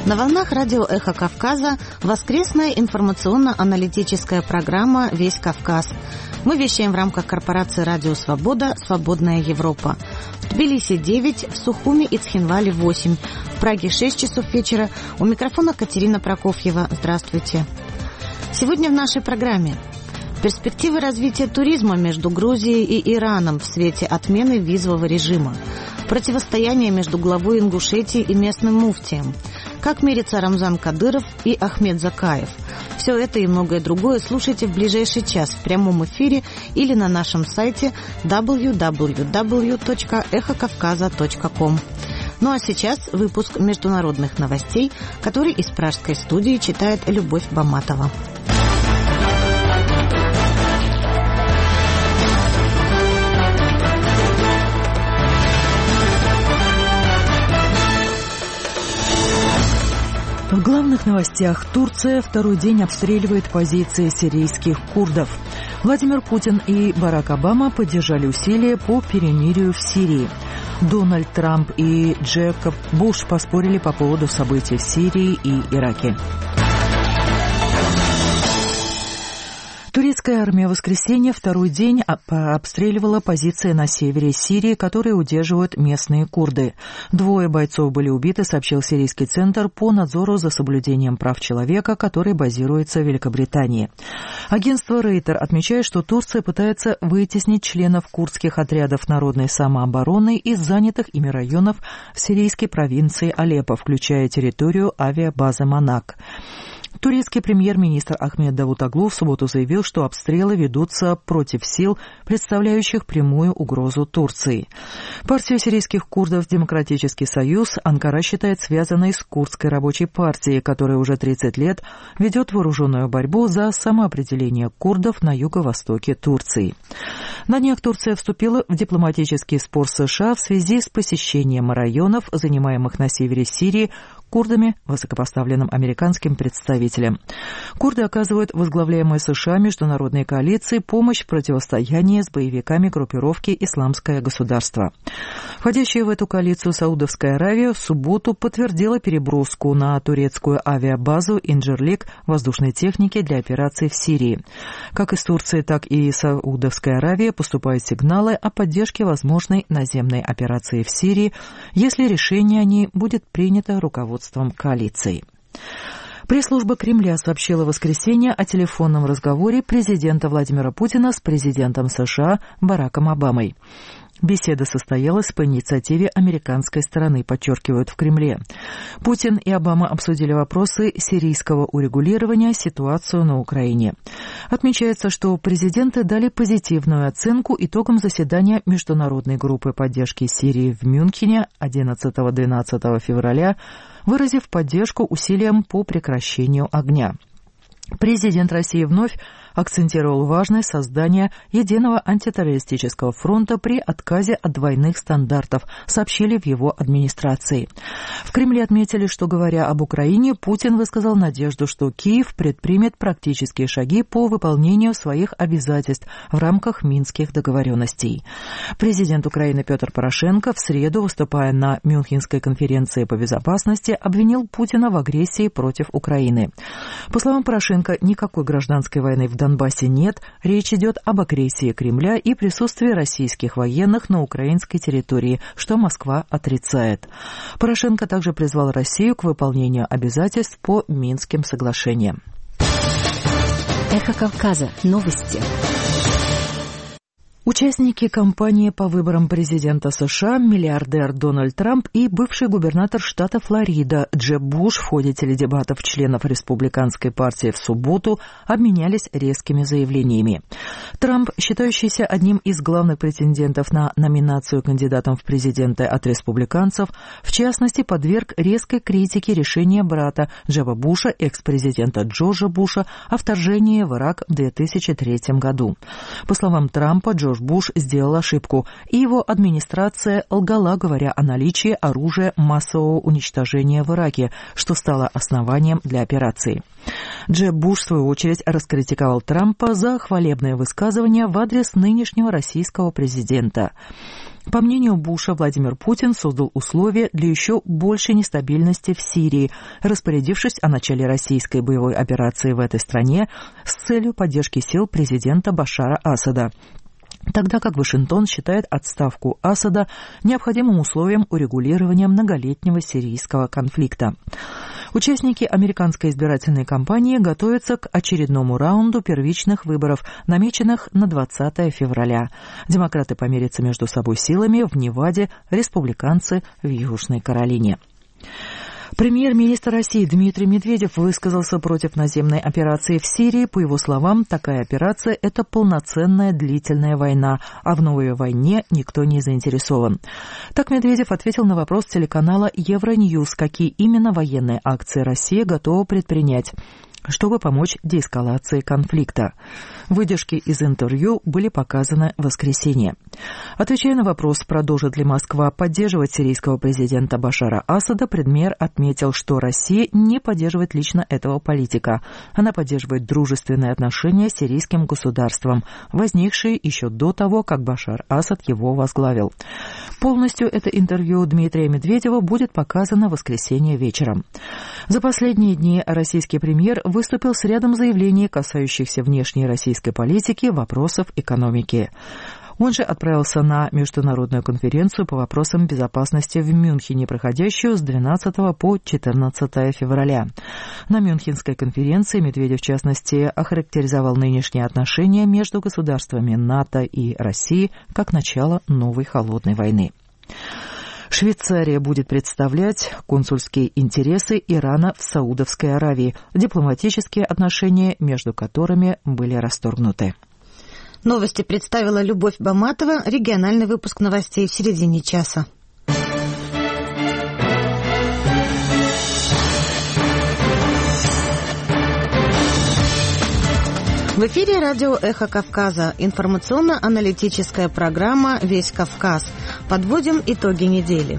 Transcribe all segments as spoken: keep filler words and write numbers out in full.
На волнах радио «Эхо Кавказа» воскресная информационно-аналитическая программа «Весь Кавказ». Мы вещаем в рамках корпорации «Радио Свобода. Свободная Европа». В Тбилиси девять, в Сухуми и Цхинвале восемь, в Праге шесть часов вечера. У микрофона Катерина Прокофьева. Здравствуйте. Сегодня в нашей программе перспективы развития туризма между Грузией и Ираном в свете отмены визового режима, противостояние между главой Ингушетии и местным муфтием, как мирятся Рамзан Кадыров и Ахмед Закаев. Все это и многое другое слушайте в ближайший час в прямом эфире или на нашем сайте дабл ю дабл ю дабл ю точка эхо кавказа точка ком. Ну а сейчас выпуск международных новостей, который из пражской студии читает Любовь Баматова. В главных новостях: Турция второй день обстреливает позиции сирийских курдов. Владимир Путин и Барак Обама поддержали усилия по перемирию в Сирии. Дональд Трамп и Джекоб Буш поспорили по поводу событий в Сирии и Ираке. Турецкая армия в воскресенье второй день обстреливала позиции на севере Сирии, которые удерживают местные курды. Двое бойцов были убиты, сообщил сирийский центр по надзору за соблюдением прав человека, который базируется в Великобритании. Агентство Рейтер отмечает, что Турция пытается вытеснить членов курдских отрядов народной самообороны из занятых ими районов в сирийской провинции Алеппо, включая территорию авиабазы Манак. Турецкий премьер-министр Ахмед Давутоглу в субботу заявил, что обстрелы ведутся против сил, представляющих прямую угрозу Турции. Партию сирийских курдов «Демократический союз» Анкара считает связанной с курдской рабочей партией, которая уже тридцать лет ведет вооруженную борьбу за самоопределение курдов на юго-востоке Турции. На днях Турция вступила в дипломатический спор с США в связи с посещением районов, занимаемых на севере Сирии, курдами, высокопоставленным американским представителем. Курды оказывают возглавляемой США международной коалиции помощь в противостоянии с боевиками группировки «Исламское государство». Входящая в эту коалицию Саудовская Аравия в субботу подтвердила переброску на турецкую авиабазу «Инджирлик» воздушной техники для операций в Сирии. Как из Турции, так и из Саудовской Аравии поступают сигналы о поддержке возможной наземной операции в Сирии, если решение о ней будет принято руководством коалиции. Пресс-служба Кремля сообщила в воскресенье о телефонном разговоре президента Владимира Путина с президентом США Бараком Обамой. Беседа состоялась по инициативе американской стороны, подчеркивают в Кремле. Путин и Обама обсудили вопросы сирийского урегулирования, ситуацию на Украине. Отмечается, что президенты дали позитивную оценку итогам заседания Международной группы поддержки Сирии в Мюнхене одиннадцатого-двенадцатого февраля, выразив поддержку усилиям по прекращению огня. Президент России вновь акцентировал важность создания единого антитеррористического фронта при отказе от двойных стандартов, сообщили в его администрации. В Кремле отметили, что, говоря об Украине, Путин высказал надежду, что Киев предпримет практические шаги по выполнению своих обязательств в рамках минских договоренностей. Президент Украины Петр Порошенко в среду, выступая на Мюнхенской конференции по безопасности, обвинил Путина в агрессии против Украины. По словам Порошенко, никакой гражданской войны в Донбассе нет, речь идет об агрессии Кремля и присутствии российских военных на украинской территории, что Москва отрицает. Порошенко также призвал Россию к выполнению обязательств по Минским соглашениям. Эхо Кавказа. Новости. Участники кампании по выборам президента США, миллиардер Дональд Трамп и бывший губернатор штата Флорида Джеб Буш в ходе теледебатов членов республиканской партии в субботу обменялись резкими заявлениями. Трамп, считающийся одним из главных претендентов на номинацию кандидатом в президенты от республиканцев, в частности, подверг резкой критике решения брата Джеба Буша, экс-президента Джорджа Буша, о вторжении в Ирак в две тысячи третьем году. По словам Трампа, Джордж Буш сделал ошибку, и его администрация лгала, говоря о наличии оружия массового уничтожения в Ираке, что стало основанием для операции. Джеб Буш, в свою очередь, раскритиковал Трампа за хвалебное высказывание в адрес нынешнего российского президента. По мнению Буша, Владимир Путин создал условия для еще большей нестабильности в Сирии, распорядившись о начале российской боевой операции в этой стране с целью поддержки сил президента Башара Асада, тогда как Вашингтон считает отставку Асада необходимым условием урегулирования многолетнего сирийского конфликта. Участники американской избирательной кампании готовятся к очередному раунду первичных выборов, намеченных на двадцатое февраля. Демократы померятся между собой силами в Неваде, республиканцы в Южной Каролине. Премьер-министр России Дмитрий Медведев высказался против наземной операции в Сирии. По его словам, такая операция – это полноценная длительная война, а в новой войне никто не заинтересован. Так Медведев ответил на вопрос телеканала Евроньюз, какие именно военные акции Россия готова предпринять, чтобы помочь деэскалации конфликта. Выдержки из интервью были показаны в воскресенье. Отвечая на вопрос, продолжит ли Москва поддерживать сирийского президента Башара Асада, премьер отметил, что Россия не поддерживает лично этого политика. Она поддерживает дружественные отношения с сирийским государством, возникшие еще до того, как Башар Асад его возглавил. Полностью это интервью Дмитрия Медведева будет показано в воскресенье вечером. За последние дни российский премьер выступил с рядом заявлений, касающихся внешней российской политики, вопросов экономики. Он же отправился на международную конференцию по вопросам безопасности в Мюнхене, проходящую с двенадцатого по четырнадцатое февраля. На Мюнхенской конференции Медведев, в частности, охарактеризовал нынешние отношения между государствами НАТО и России как начало новой холодной войны. Швейцария будет представлять консульские интересы Ирана в Саудовской Аравии, дипломатические отношения между которыми были расторгнуты. Новости представила Любовь Баматова. Региональный выпуск новостей в середине часа. В эфире радио «Эхо Кавказа». Информационно-аналитическая программа «Весь Кавказ». Подводим итоги недели.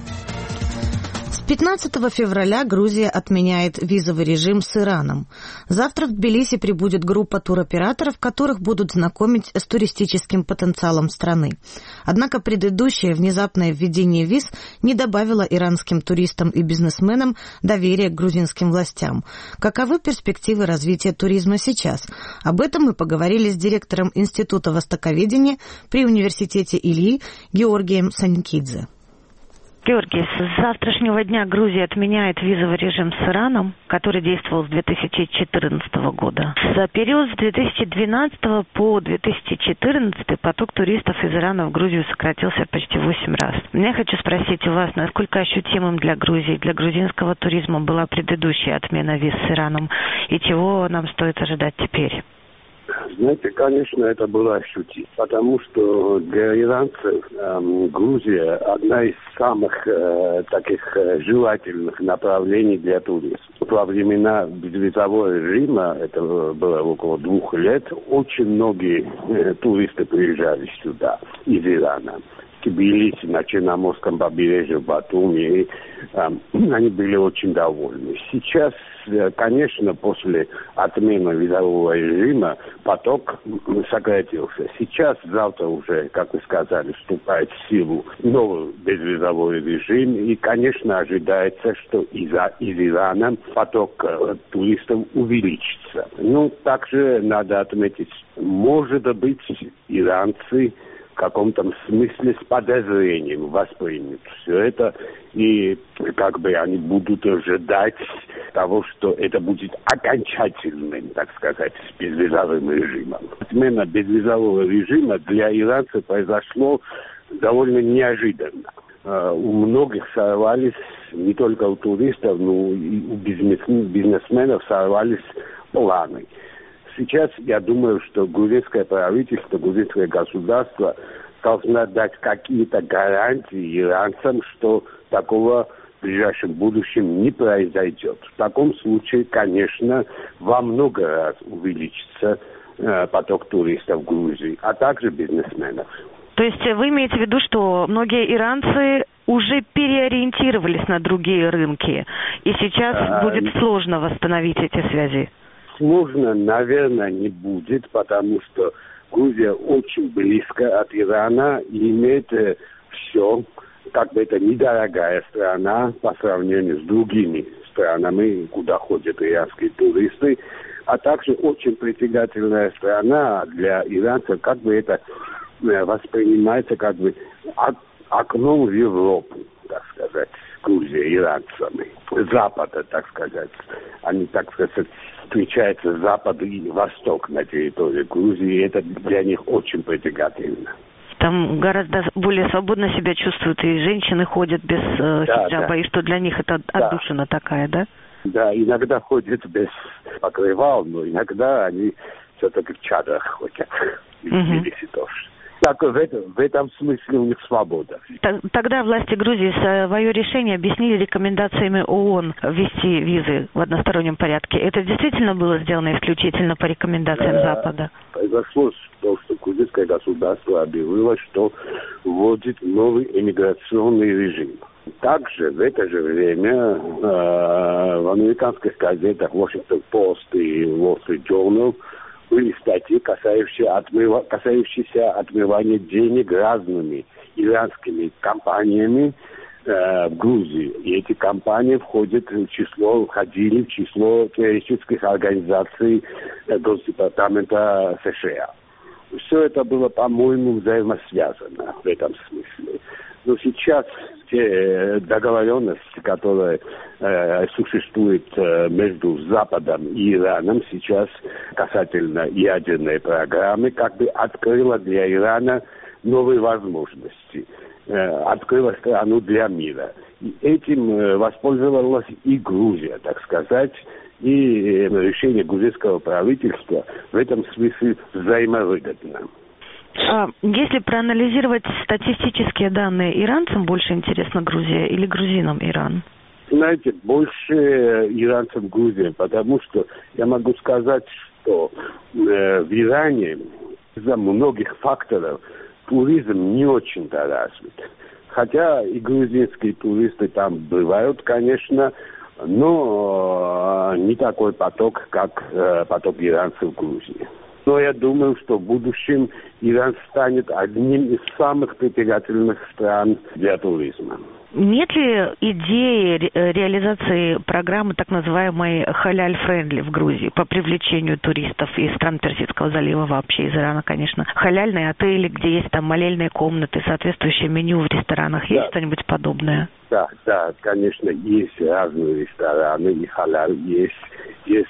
С пятнадцатого февраля Грузия отменяет визовый режим с Ираном. Завтра в Тбилиси прибудет группа туроператоров, которых будут знакомить с туристическим потенциалом страны. Однако предыдущее внезапное введение виз не добавило иранским туристам и бизнесменам доверия к грузинским властям. Каковы перспективы развития туризма сейчас? Об этом мы поговорили с директором Института востоковедения при университете Ильи Георгием Санькидзе. Георгий, с завтрашнего дня Грузия отменяет визовый режим с Ираном, который действовал с две тысячи четырнадцатого года. За период с две тысячи двенадцатого по две тысячи четырнадцатый поток туристов из Ирана в Грузию сократился почти в восемь раз. Я хочу спросить у вас, насколько ощутимым для Грузии, для грузинского туризма была предыдущая отмена виз с Ираном, и чего нам стоит ожидать теперь? Знаете, конечно, это было ощутимо, потому что для иранцев э, Грузия одна из самых э, таких э, желательных направлений для туризма. Во времена безвизового режима, это было около двух лет, очень многие э, туристы приезжали сюда из Ирана. Тбилиси, на Черноморском побережье, в Батуми, и, э, они были очень довольны. Сейчас, э, конечно, после отмены визового режима поток сократился. Сейчас, завтра уже, как вы сказали, вступает в силу новый безвизовой режим, и, конечно, ожидается, что из-за из Ирана поток э, туристов увеличится. Ну, также надо отметить, может быть, иранцы в каком-то смысле с подозрением воспримут все это, и как бы они будут ожидать того, что это будет окончательным, так сказать, безвизовым режимом. Отмена безвизового режима для иранцев произошло довольно неожиданно. У многих сорвались, не только у туристов, но и у бизнесменов сорвались планы. Сейчас я думаю, что грузинское правительство, грузинское государство должно дать какие-то гарантии иранцам, что такого в ближайшем будущем не произойдет. В таком случае, конечно, во много раз увеличится э, поток туристов в Грузии, а также бизнесменов. То есть вы имеете в виду, что многие иранцы уже переориентировались на другие рынки, и сейчас а, будет сложно восстановить эти связи? Сложно, наверное, не будет, потому что Грузия очень близко от Ирана и имеет все, как бы это недорогая страна по сравнению с другими странами, куда ходят иранские туристы, а также очень притягательная страна для иранцев, как бы это воспринимается как бы окном в Европу, так сказать, Грузия иранцами, Запада, так сказать. Они, так сказать, встречаются Запад и Восток на территории Грузии, и это для них очень притягательно. Там гораздо более свободно себя чувствуют, и женщины ходят без э, да, хиджаба, да. И что для них это отдушина да. такая, да? Да, иногда ходят без покрывал, но иногда они все-таки в чадрах ходят. Угу. Так в этом, в этом смысле у них свобода. Тогда власти Грузии свое решение объяснили рекомендациями ООН ввести визы в одностороннем порядке. Это действительно было сделано исключительно по рекомендациям да, Запада? Произошло то, что грузинское государство объявило, что вводит новый иммиграционный режим. Также в это же время э, в американских газетах Washington Post и Wall Street Journal были статьи, касающиеся, отмыва, касающиеся отмывания денег разными иранскими компаниями э, в Грузии. И эти компании входят в число, входили в число террористических организаций э, Госдепартамента США. Все это было, по-моему, взаимосвязано в этом смысле. Но сейчас те договоренности, которые э, существуют э, между Западом и Ираном сейчас касательно ядерной программы, как бы открыла для Ирана новые возможности, э, открыла страну для мира. И этим э, воспользовалась и Грузия, так сказать, и э, решение грузинского правительства в этом смысле взаимовыгодно. А если проанализировать статистические данные, иранцам больше интересна Грузия или грузинам Иран? Знаете, больше иранцам Грузия, потому что я могу сказать, что э, в Иране из-за многих факторов туризм не очень-то развит. Хотя и грузинские туристы там бывают, конечно, но э, не такой поток, как э, поток иранцев в Грузии. Но я думаю, что в будущем Иран станет одним из самых притягательных стран для туризма. Нет ли идеи ре- реализации программы так называемой халяль-френдли в Грузии по привлечению туристов из стран Персидского залива, вообще из Ирана, конечно? Халяльные отели, где есть там молельные комнаты, соответствующее меню в ресторанах. Есть да. что-нибудь подобное? Да, да, конечно, есть разные рестораны, и халяль есть, есть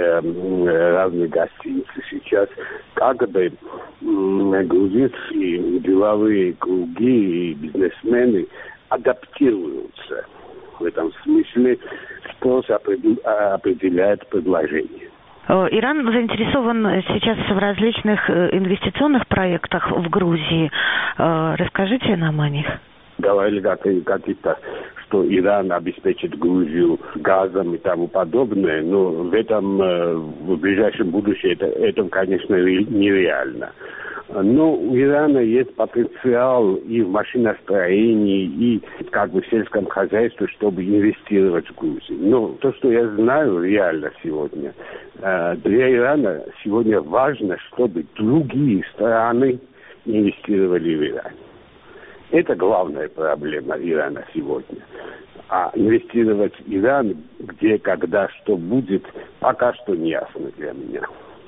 разные гостиницы сейчас, как бы грузинские деловые круги и бизнесмены адаптируются. В этом смысле спрос определяет предложение. Иран заинтересован сейчас в различных инвестиционных проектах в Грузии. Расскажите нам о них. Говорили какие-то, что Иран обеспечит Грузию газом и тому подобное, но в этом, в ближайшем будущем, это, это конечно, нереально. Но у Ирана есть потенциал и в машиностроении, и как бы в сельском хозяйстве, чтобы инвестировать в Грузию. Но то, что я знаю реально сегодня, для Ирана сегодня важно, чтобы другие страны инвестировали в Иран. Это главная проблема Ирана сегодня. А инвестировать в Иран, где, когда, что будет, пока что не ясно для меня.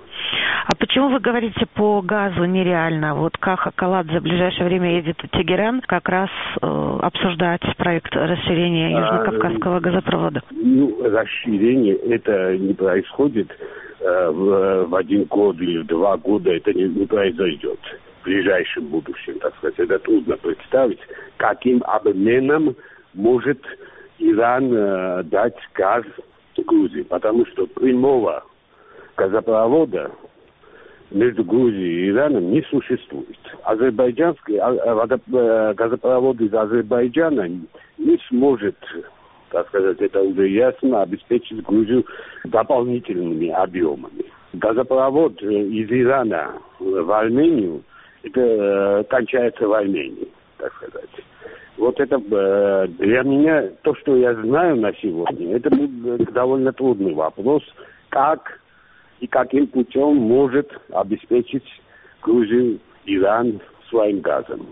А почему вы говорите по газу нереально? Вот Каха Каладзе в ближайшее время едет в Тегеран как раз э, обсуждать проект расширения Южно-Кавказского а, газопровода. Ну, расширение это не происходит э, в, в один год или в два года, это не, не произойдет. В ближайшем будущем, так сказать. Это трудно представить, каким обменом может Иран э, дать газ Грузии, потому что прямого газопровода между Грузией и Ираном не существует. Азербайджанский э, газопровод из Азербайджана не сможет, так сказать, это уже ясно, обеспечить Грузию дополнительными объемами. Газопровод из Ирана в Армению это э, кончается в Армении, так сказать. Вот это э, для меня, то, что я знаю на сегодня, это будет довольно трудный вопрос, как и каким путем может обеспечить Грузию Иран своим газом.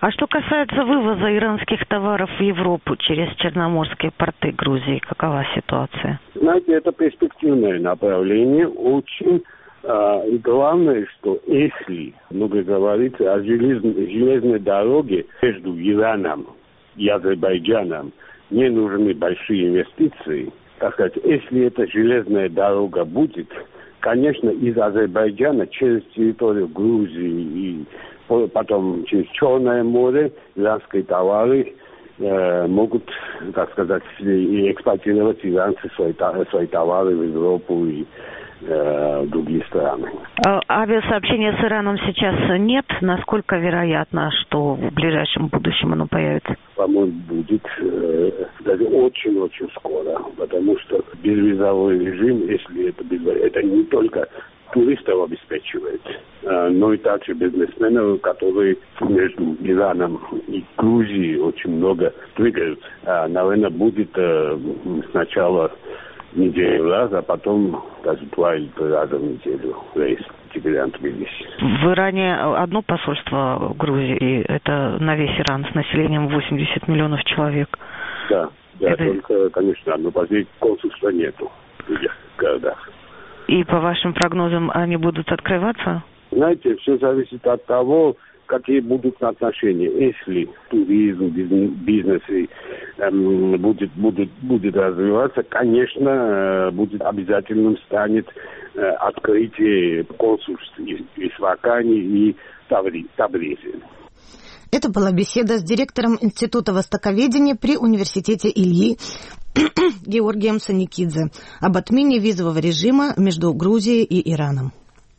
А что касается вывоза иранских товаров в Европу через черноморские порты Грузии, какова ситуация? Знаете, это перспективное направление, очень. А, и главное, что если много говорится о железной, железной дороге между Ираном и Азербайджаном, не нужны большие инвестиции. Так сказать, если эта железная дорога будет, конечно, из Азербайджана через территорию Грузии и потом через Черное море иранские товары э, могут, так сказать, и экспортировать иранцы свои, свои товары в Европу и э, другие страны. А, авиасообщения с Ираном сейчас нет. Насколько вероятно, что в ближайшем будущем оно появится? По-моему, будет э, даже очень-очень скоро, потому что безвизовой режим, если это безвизовый, это не только туристов обеспечивает, но и также бизнесменов, которые между Ираном и Грузией очень много двигают. Наверное, будет сначала неделю раз, а потом даже два или три раза в неделю рейс Тбилиси. В Иране одно посольство Грузии, и это на весь Иран с населением восемьдесят миллионов человек. Да, да, это... только, конечно, одно консульства нету в других городах. И по вашим прогнозам они будут открываться? Знаете, все зависит от того, какие будут отношения. Если туризм, бизнес эм, будет, будет, будет развиваться, конечно, э, будет обязательным станет э, открытие консульств и в Исфахане и Табризе. Это была беседа с директором Института востоковедения при университете Ильи Георгием Саникидзе об отмене визового режима между Грузией и Ираном.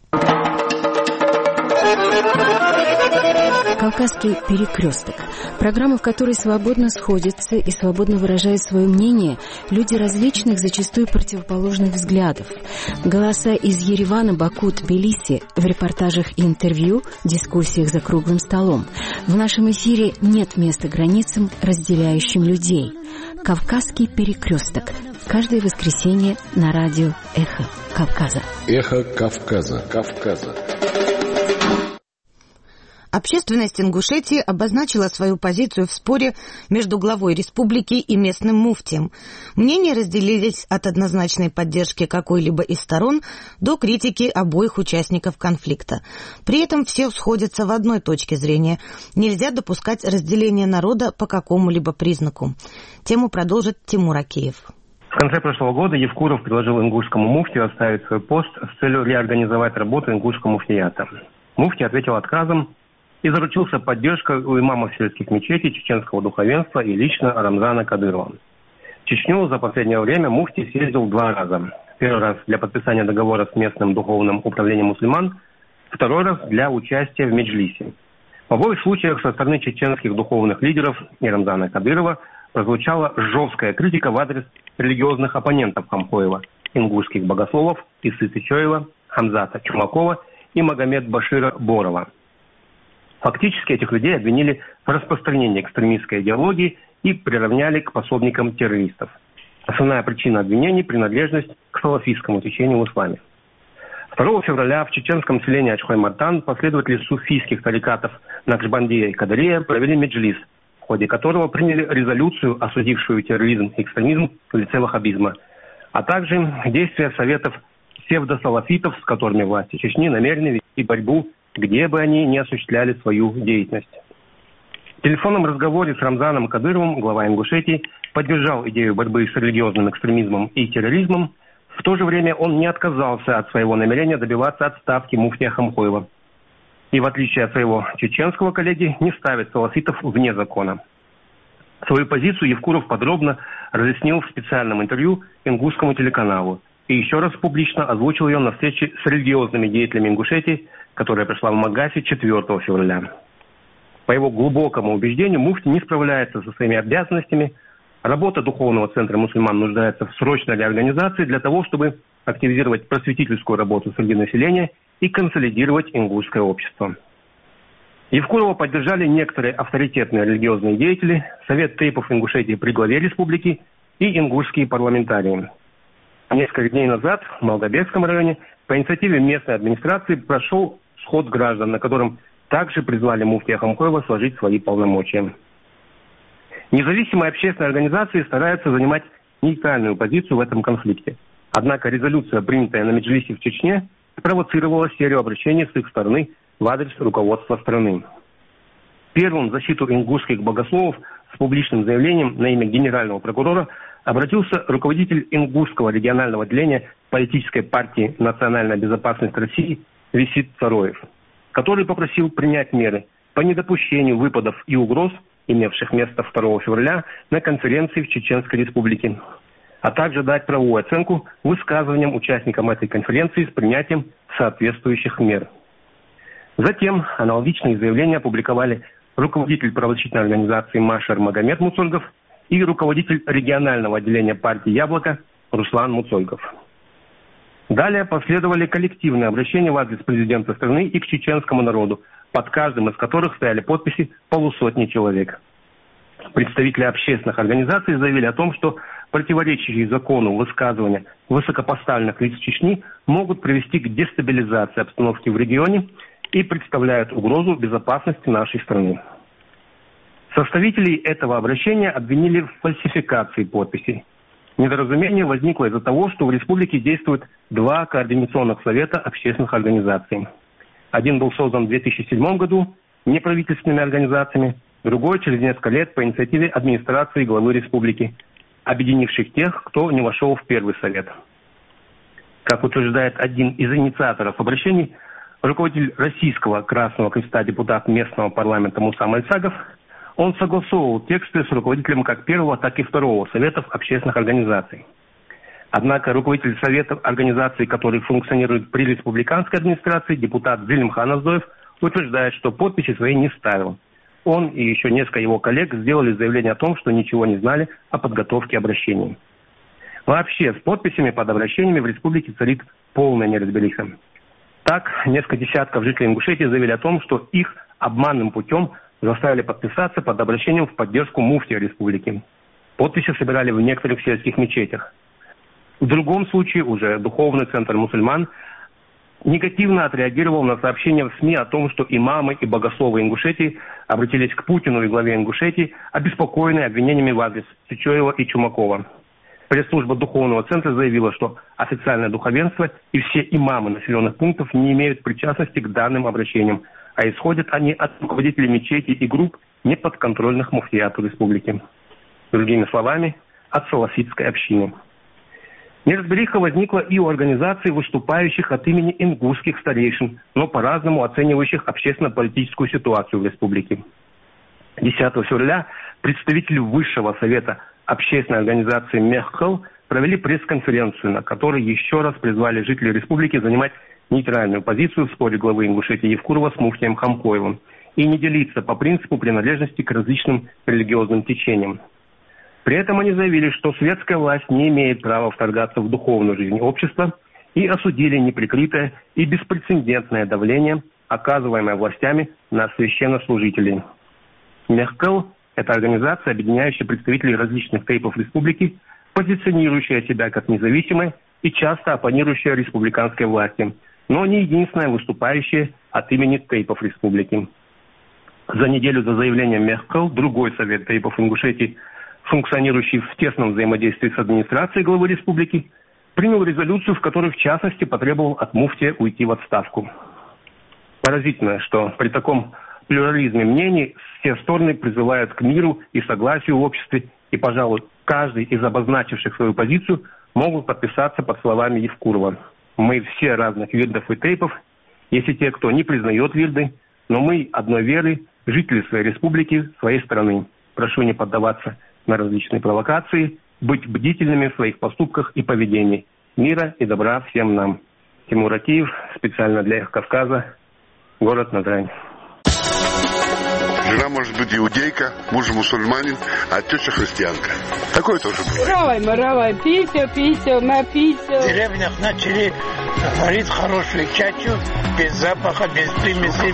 «Кавказский перекресток» – программа, в которой свободно сходятся и свободно выражают свое мнение люди различных, зачастую противоположных взглядов. Голоса из Еревана, Баку, Тбилиси в репортажах и интервью, дискуссиях за круглым столом. В нашем эфире нет места границам, разделяющим людей. «Кавказский перекресток» – каждое воскресенье на радио «Эхо Кавказа». «Эхо Кавказа». Кавказа. Общественность Ингушетии обозначила свою позицию в споре между главой республики и местным муфтием. Мнения разделились от однозначной поддержки какой-либо из сторон до критики обоих участников конфликта. При этом все сходятся в одной точке зрения. Нельзя допускать разделение народа по какому-либо признаку. Тему продолжит Тимур Акеев. В конце прошлого года Евкуров предложил ингушскому муфтию оставить свой пост с целью реорганизовать работу ингушского муфтията. Муфтий ответил отказом и заручился поддержкой у имамов сельских мечетей, чеченского духовенства и лично Рамзана Кадырова. В Чечню за последнее время муфтий съездил два раза. Первый раз для подписания договора с местным духовным управлением мусульман, второй раз для участия в меджлисе. В обоих случаях со стороны чеченских духовных лидеров и Рамзана Кадырова прозвучала жесткая критика в адрес религиозных оппонентов Хамхоева, ингушских богословов Исы Тычоева, Хамзата Чумакова и Магомед Башира Борова. Фактически этих людей обвинили в распространении экстремистской идеологии и приравняли к пособникам террористов. Основная причина обвинений – принадлежность к салафистскому течению в исламе. второго февраля в чеченском селении Ачхой-Мартан последователи суфийских тарикатов Накшбандия и Кадария провели меджлис, в ходе которого приняли резолюцию, осудившую терроризм и экстремизм в лице ваххабизма, а также действия советов псевдосалафитов, с которыми власти Чечни намерены вести борьбу, где бы они ни осуществляли свою деятельность. В телефонном разговоре с Рамзаном Кадыровым глава Ингушетии поддержал идею борьбы с религиозным экстремизмом и терроризмом. В то же время он не отказался от своего намерения добиваться отставки муфтия Хамхоева. И в отличие от своего чеченского коллеги, не ставит салафитов вне закона. Свою позицию Евкуров подробно разъяснил в специальном интервью ингушскому телеканалу и еще раз публично озвучил ее на встрече с религиозными деятелями Ингушетии, которая прошла в Магасе четвёртого февраля. По его глубокому убеждению, муфти не справляется со своими обязанностями. Работа Духовного центра мусульман нуждается в срочной реорганизации для того, чтобы активизировать просветительскую работу среди населения и консолидировать ингушское общество. Евкурова поддержали некоторые авторитетные религиозные деятели, Совет тейпов Ингушетии при главе республики и ингушские парламентарии. Несколько дней назад в Малгобекском районе по инициативе местной администрации прошел сход граждан, на котором также призвали муфтия Хамкоева сложить свои полномочия. Независимые общественные организации стараются занимать нейтральную позицию в этом конфликте. Однако резолюция, принятая на Меджлисе в Чечне, спровоцировала серию обращений с их стороны в адрес руководства страны. Первым в защиту ингушских богословов с публичным заявлением на имя генерального прокурора обратился руководитель ингушского регионального отделения политической партии «Национальная безопасность России» Висит Цароев, который попросил принять меры по недопущению выпадов и угроз, имевших место второго февраля на конференции в Чеченской Республике, а также дать правовую оценку высказываниям участникам этой конференции с принятием соответствующих мер. Затем аналогичные заявления опубликовали руководитель правозащитной организации Машер Магомед Муцольгов и руководитель регионального отделения партии «Яблоко» Руслан Муцольгов. Далее последовали коллективные обращения в адрес президента страны и к чеченскому народу, под каждым из которых стояли подписи полусотни человек. Представители общественных организаций заявили о том, что противоречащие закону высказывания высокопоставленных лиц Чечни могут привести к дестабилизации обстановки в регионе и представляют угрозу безопасности нашей страны. Составителей этого обращения обвинили в фальсификации подписей. Недоразумение возникло из-за того, что в республике действует два координационных совета общественных организаций. Один был создан в две тысячи седьмом году неправительственными организациями, другой через несколько лет по инициативе администрации главы республики, объединивших тех, кто не вошел в первый совет. Как утверждает один из инициаторов обращений, руководитель Российского Красного Креста, депутат местного парламента Муса Мальцагов, он согласовывал тексты с руководителем как первого, так и второго советов общественных организаций. Однако руководитель советов организаций, которые функционируют при республиканской администрации, депутат Зелимхан Аздоев, утверждает, что подписи свои не ставил. Он и еще несколько его коллег сделали заявление о том, что ничего не знали о подготовке обращений. Вообще, с подписями под обращениями в республике царит полная неразбериха. Так, несколько десятков жителей Ингушетии заявили о том, что их обманным путем заставили подписаться под обращением в поддержку муфтия республики. Подписи собирали в некоторых сельских мечетях. В другом случае уже духовный центр мусульман негативно отреагировал на сообщения в СМИ о том, что имамы и богословы Ингушетии обратились к Путину и главе Ингушетии, обеспокоенные обвинениями в адрес Сычоева и Чумакова. Пресс-служба духовного центра заявила, что официальное духовенство и все имамы населенных пунктов не имеют причастности к данным обращениям, а исходят они от руководителей мечетей и групп, неподконтрольных муфтияту республики. Другими словами, от салафитской общины. Неразбериха возникла и у организаций, выступающих от имени ингушских старейшин, но по-разному оценивающих общественно-политическую ситуацию в республике. десятого февраля представители Высшего совета общественной организации Мехкал провели пресс-конференцию, на которой еще раз призвали жителей республики занимать нейтральную позицию в споре главы Ингушетии Евкурова с муфтием Хамкоевым и не делиться по принципу принадлежности к различным религиозным течениям. При этом они заявили, что светская власть не имеет права вторгаться в духовную жизнь общества и осудили неприкрытое и беспрецедентное давление, оказываемое властями на священнослужителей. Мехкал – это организация, объединяющая представителей различных тейпов республики, позиционирующая себя как независимая и часто оппонирующая республиканской власти, но не единственная выступающая от имени тейпов республики. За неделю до заявления Мехкал другой совет тейпов Ингушетии, функционирующий в тесном взаимодействии с администрацией главы республики, принял резолюцию, в которой в частности потребовал от муфтия уйти в отставку. Поразительно, что при таком плюрализме мнений все стороны призывают к миру и согласию в обществе, и, пожалуй, каждый из обозначивших свою позицию могут подписаться под словами Евкурова. Мы все разных вирдов и тейпов, если те, кто не признает вирды, но мы одной веры, жители своей республики, своей страны. Прошу не поддаваться на различные провокации, быть бдительными в своих поступках и поведении. Мира и добра всем нам. Тимур Акиев, специально для Эхо Кавказа, город Назрань. Жена может быть иудейка, муж мусульманин, а теща христианка. Такое тоже бывает. Равай, маравай, писю, писю, написю. В деревнях начали варить хорошую чачу, без запаха, без примеси.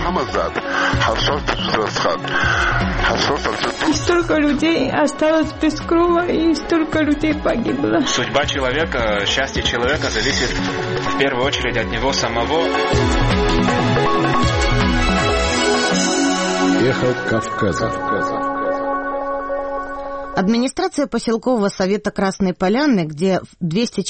И столько людей осталось без крова, и столько людей погибло. Судьба человека, счастье человека зависит в первую очередь от него самого. Эхо Кавказа. Администрация поселкового совета Красной Поляны, где в две тысячи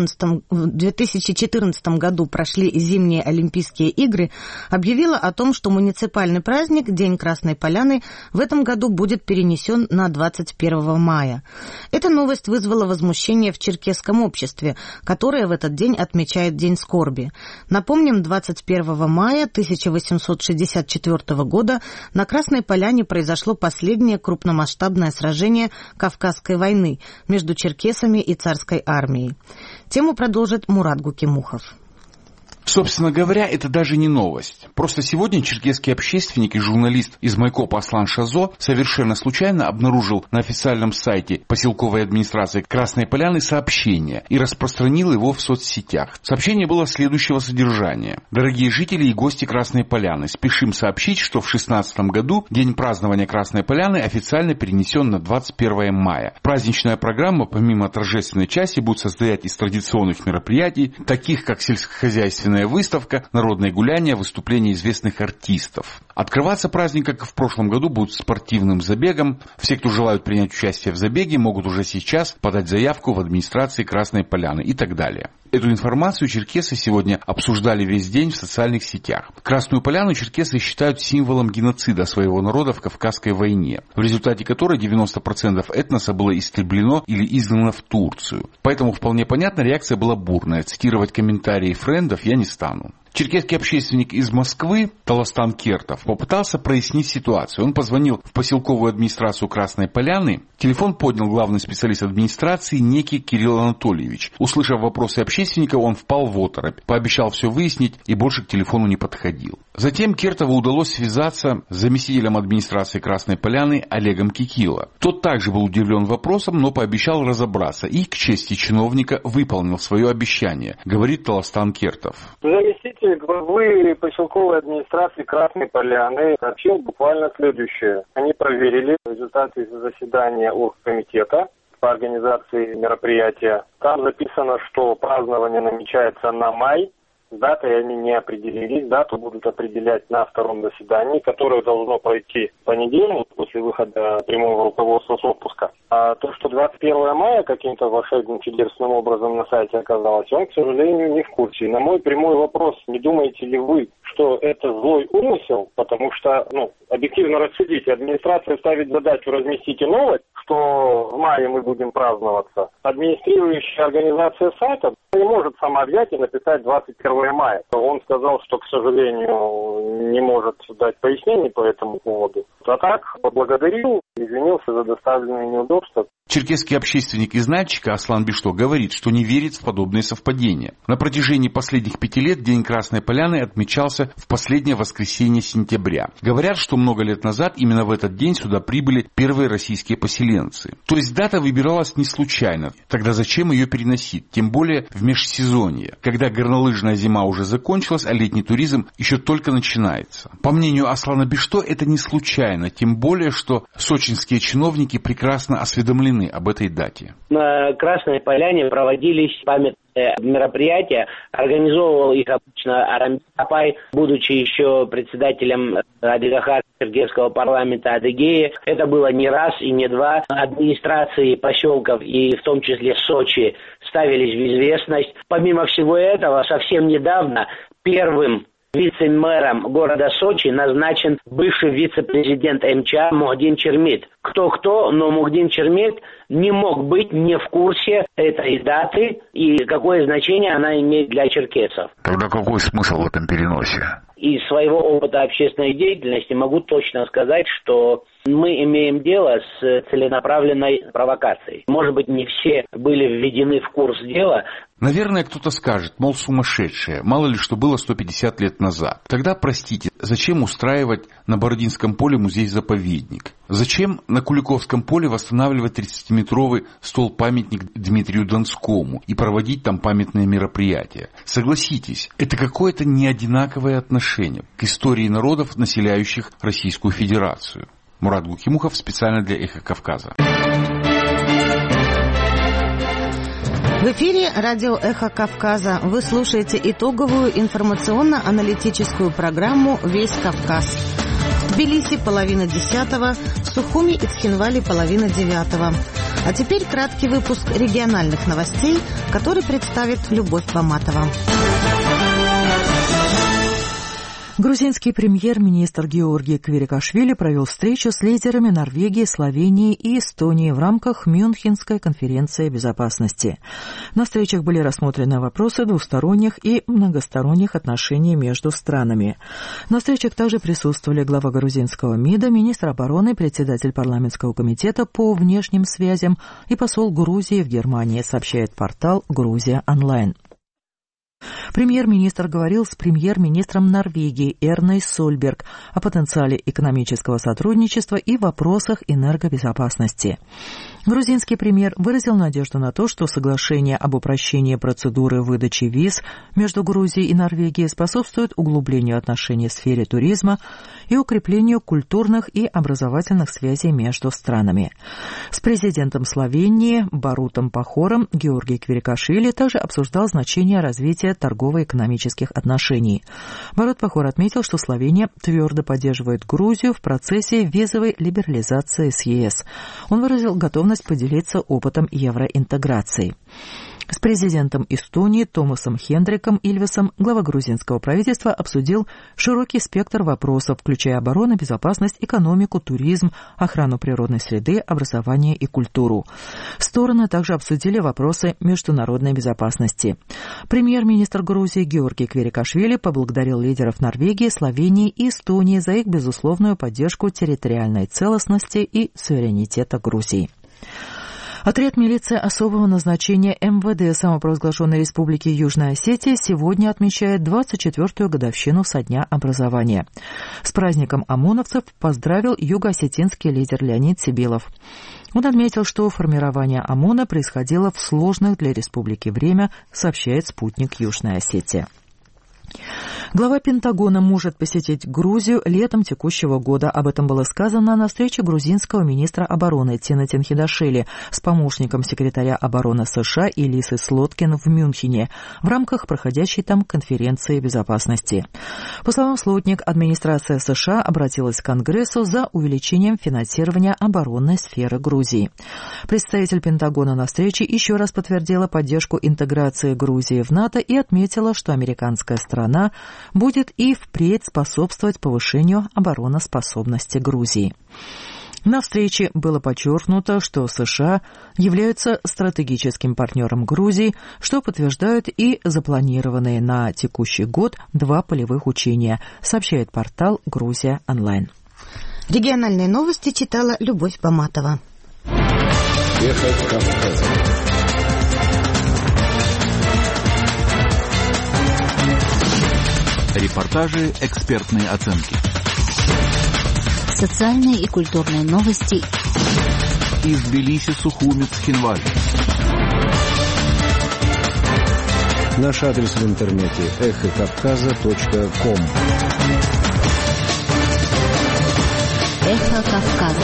четырнадцатом году прошли зимние Олимпийские игры, объявила о том, что муниципальный праздник День Красной Поляны в этом году будет перенесен на двадцать первого мая. Эта новость вызвала возмущение в черкесском обществе, которое в этот день отмечает День скорби. Напомним, двадцать первого мая тысяча восемьсот шестьдесят четвёртого года на Красной Поляне произошло последнее крупномасштабное сражение Кавказской войны между черкесами и царской армией. Тему продолжит Мурат Гукимухов. Собственно говоря, это даже не новость. Просто сегодня черкесский общественник и журналист из Майкопа Аслан Шазо совершенно случайно обнаружил на официальном сайте поселковой администрации Красной Поляны сообщение и распространил его в соцсетях. Сообщение было следующего содержания. Дорогие жители и гости Красной Поляны, спешим сообщить, что в две тысячи шестнадцатом году день празднования Красной Поляны официально перенесен на двадцать первое мая. Праздничная программа, помимо торжественной части, будет состоять из традиционных мероприятий, таких как сельскохозяйственная выставка, народные гуляния, выступления известных артистов. Открываться праздник, как и в прошлом году, будет спортивным забегом. Все, кто желают принять участие в забеге, могут уже сейчас подать заявку в администрации Красной Поляны и так далее. Эту информацию черкесы сегодня обсуждали весь день в социальных сетях. Красную Поляну черкесы считают символом геноцида своего народа в Кавказской войне, в результате которой девяносто процентов этноса было истреблено или изгнано в Турцию. Поэтому вполне понятно, реакция была бурная. Цитировать комментарии френдов я не стану. Черкесский общественник из Москвы Толостан Кертов попытался прояснить ситуацию. Он позвонил в поселковую администрацию Красной Поляны. Телефон поднял главный специалист администрации некий Кирилл Анатольевич. Услышав вопросы общественника, он впал в оторопь, пообещал все выяснить и больше к телефону не подходил. Затем Кертову удалось связаться с заместителем администрации Красной Поляны Олегом Кикило. Тот также был удивлен вопросом, но пообещал разобраться и, к чести чиновника, выполнил свое обещание, говорит Толостан Кертов. Заместитель главы поселковой администрации Красной Поляны сообщил буквально следующее. Они проверили результаты заседания оргкомитета по организации мероприятия. Там записано, что празднование намечается на май. С датой они не определились. Дату будут определять на втором заседании, которое должно пройти в понедельник после выхода прямого руководства с отпуска. А то, что двадцать первого мая каким-то волшебным чудесным образом на сайте оказалось, он, к сожалению, не в курсе. На мой прямой вопрос, не думаете ли вы, что это злой умысел? Потому что, ну, объективно рассудите, администрация ставит задачу разместите новость, что в мае мы будем праздноваться. Администрирующая организация сайта не может сама взять и написать двадцать первого мая. Он сказал, что, к сожалению, не может дать пояснений по этому поводу. А так, поблагодарил, извинился за доставленные неудобства. Черкесский общественник из Нальчика Аслан Бишто говорит, что не верит в подобные совпадения. На протяжении последних пяти лет День Красной Поляны отмечался в последнее воскресенье сентября. Говорят, что много лет назад именно в этот день сюда прибыли первые российские поселенцы. То есть дата выбиралась не случайно. Тогда зачем ее переносить? Тем более в межсезонье, когда горнолыжная зима уже закончилась, а летний туризм еще только начинается. По мнению Аслана Бишто, это не случайно, тем более, что сочинские чиновники прекрасно осведомлены об этой дате. На Красной Поляне проводились памятные мероприятия. Организовывал их обычно Арамис Апай, будучи еще председателем Адыгахар Черкесского парламента Адыгеи. Это было не раз и не два. Администрации поселков и в том числе Сочи ставились в известность. Помимо всего этого, совсем недавно первым вице-мэром города Сочи назначен бывший вице-президент эм че а Мухдин Чермит. Кто-кто, но Мухдин Чермит не мог быть не в курсе этой даты и какое значение она имеет для черкесов. Тогда какой смысл в этом переносе? Из своего опыта общественной деятельности могу точно сказать, что мы имеем дело с целенаправленной провокацией. Может быть, не все были введены в курс дела. Наверное, кто-то скажет, мол, сумасшедшие, мало ли что было сто пятьдесят лет назад. Тогда, простите, зачем устраивать на Бородинском поле музей-заповедник? Зачем на Куликовском поле восстанавливать тридцатиметровый стол-памятник Дмитрию Донскому и проводить там памятные мероприятия? Согласитесь, это какое-то неодинаковое отношение к истории народов, населяющих Российскую Федерацию. Мурат Гукимухов специально для «Эхо Кавказа». В эфире радио «Эхо Кавказа». Вы слушаете итоговую информационно-аналитическую программу «Весь Кавказ». Тбилиси половина десятого, в Сухуми и Цхинвале половина девятого. А теперь краткий выпуск региональных новостей, который представит Любовь Баматова. Грузинский премьер-министр Георгий Квирикашвили провел встречу с лидерами Норвегии, Словении и Эстонии в рамках Мюнхенской конференции безопасности. На встречах были рассмотрены вопросы двусторонних и многосторонних отношений между странами. На встречах также присутствовали глава грузинского МИДа, министр обороны, председатель парламентского комитета по внешним связям и посол Грузии в Германии, сообщает портал «Грузия онлайн». Премьер-министр говорил с премьер-министром Норвегии Эрной Сольберг о потенциале экономического сотрудничества и вопросах энергобезопасности. Грузинский премьер выразил надежду на то, что соглашение об упрощении процедуры выдачи виз между Грузией и Норвегией способствует углублению отношений в сфере туризма и укреплению культурных и образовательных связей между странами. С президентом Словении Барутом Пахором Георгий Квирикашвили также обсуждал значение развития торгово-экономических отношений. Барут Пахор отметил, что Словения твердо поддерживает Грузию в процессе визовой либерализации с ЕС. Он выразил готовность поделиться опытом евроинтеграции. С президентом Эстонии Томасом Хендриком Ильвесом глава грузинского правительства обсудил широкий спектр вопросов, включая оборону, безопасность, экономику, туризм, охрану природной среды, образование и культуру. Стороны также обсудили вопросы международной безопасности. Премьер-министр Грузии Георгий Квирикашвили поблагодарил лидеров Норвегии, Словении и Эстонии за их безусловную поддержку территориальной целостности и суверенитета Грузии. Отряд милиции особого назначения эм вэ дэ самопровозглашенной Республики Южная Осетия сегодня отмечает двадцать четвёртую годовщину со дня образования. С праздником ОМОНовцев поздравил юго-осетинский лидер Леонид Сибилов. Он отметил, что формирование ОМОНа происходило в сложное для республики время, сообщает спутник Южная Осетия. Глава Пентагона может посетить Грузию летом текущего года. Об этом было сказано на встрече грузинского министра обороны Тинати Хидашвили с помощником секретаря обороны США Элисой Слоткин в Мюнхене в рамках проходящей там конференции безопасности. По словам Слотник, администрация США обратилась к Конгрессу за увеличением финансирования оборонной сферы Грузии. Представитель Пентагона на встрече еще раз подтвердила поддержку интеграции Грузии в НАТО и отметила, что американская страна будет и впредь способствовать повышению обороноспособности Грузии. На встрече было подчеркнуто, что США являются стратегическим партнером Грузии, что подтверждают и запланированные на текущий год два полевых учения, сообщает портал «Грузия онлайн». Региональные новости читала Любовь Баматова. Ехать Кавказ. Репортажи, экспертные оценки. Социальные и культурные новости. Из Тбилиси, Сухуми, Цхинвали. Наш адрес в интернете эхо кавказа точка ком. Эхо Кавказа.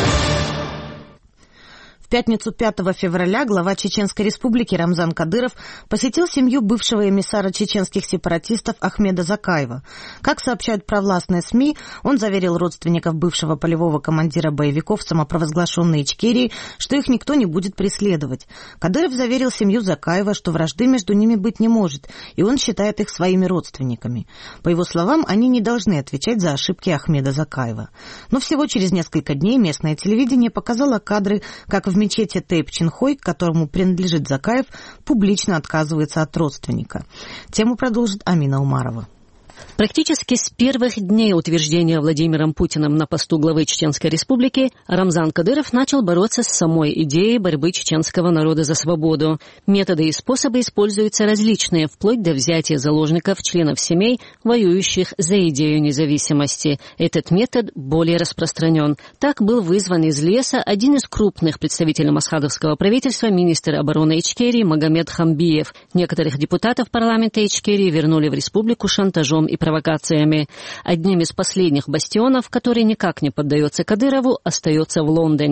В пятницу пятого февраля глава Чеченской республики Рамзан Кадыров посетил семью бывшего эмиссара чеченских сепаратистов Ахмеда Закаева. Как сообщают провластные СМИ, он заверил родственников бывшего полевого командира боевиков самопровозглашенной Ичкерии, что их никто не будет преследовать. Кадыров заверил семью Закаева, что вражды между ними быть не может, и он считает их своими родственниками. По его словам, они не должны отвечать за ошибки Ахмеда Закаева. Но всего через несколько дней местное телевидение показало кадры, как в мечети Тейп-Чинхой, к которому принадлежит Закаев, публично отказывается от родственника. Тему продолжит Амина Умарова. Практически с первых дней утверждения Владимиром Путиным на посту главы Чеченской Республики Рамзан Кадыров начал бороться с самой идеей борьбы чеченского народа за свободу. Методы и способы используются различные, вплоть до взятия заложников членов семей, воюющих за идею независимости. Этот метод более распространен. Так был вызван из леса один из крупных представителей масхадовского правительства, министр обороны Ичкерии Магомед Хамбиев. Некоторых депутатов парламента Ичкерии вернули в республику шантажом и провокациями. Одним из последних бастионов, который никак не поддается Кадырову, остается в Лондоне.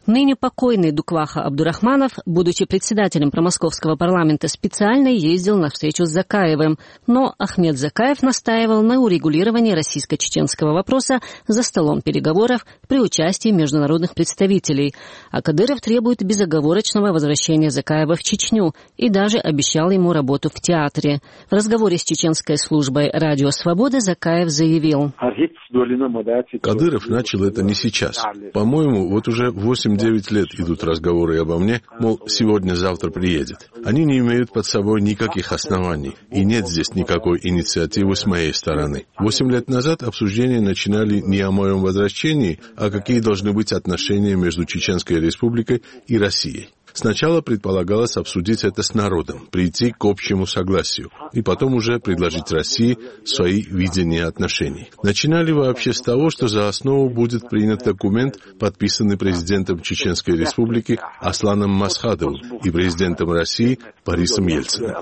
Ныне покойный Дукваха Абдурахманов, будучи председателем промосковского парламента, специально ездил на встречу с Закаевым, но Ахмед Закаев настаивал на урегулировании российско-чеченского вопроса за столом переговоров при участии международных представителей, а Кадыров требует безоговорочного возвращения Закаева в Чечню и даже обещал ему работу в театре. В разговоре с чеченской службой «Радио Свобода» Закаев заявил: Кадыров начал это не сейчас. По-моему, вот уже восемь-девять лет идут разговоры обо мне, мол, сегодня-завтра приедет. Они не имеют под собой никаких оснований, и нет здесь никакой инициативы с моей стороны. Восемь лет назад обсуждения начинали не о моем возвращении, а какие должны быть отношения между Чеченской Республикой и Россией. Сначала предполагалось обсудить это с народом, прийти к общему согласию, и потом уже предложить России свои видения отношений. Начинали вообще с того, что за основу будет принят документ, подписанный президентом Чеченской Республики Асланом Масхадовым и президентом России Борисом Ельциным.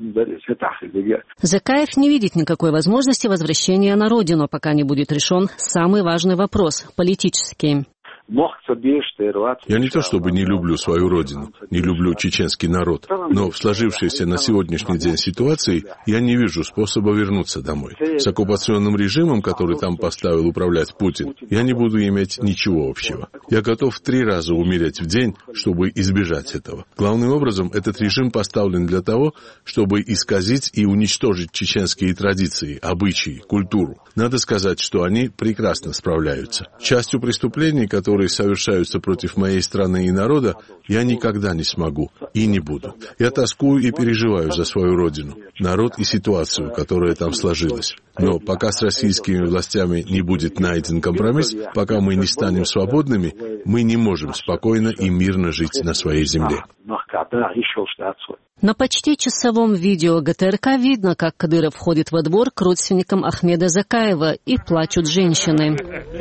Закаев не видит никакой возможности возвращения на родину, пока не будет решен самый важный вопрос – политический. Я не то чтобы не люблю свою родину, не люблю чеченский народ, но в сложившейся на сегодняшний день ситуации я не вижу способа вернуться домой. С оккупационным режимом, который там поставил управлять Путин, я не буду иметь ничего общего. Я готов три раза умереть в день, чтобы избежать этого. Главным образом, этот режим поставлен для того, чтобы исказить и уничтожить чеченские традиции, обычаи, культуру. Надо сказать, что они прекрасно справляются. Частью преступлений, которые которые совершаются против моей страны и народа, я никогда не смогу и не буду. Я тоскую и переживаю за свою родину, народ и ситуацию, которая там сложилась. Но пока с российскими властями не будет найден компромисс, пока мы не станем свободными, мы не можем спокойно и мирно жить на своей земле. На почти часовом видео ГТРК видно, как Кадыров входит во двор к родственникам Ахмеда Закаева, и плачут женщины.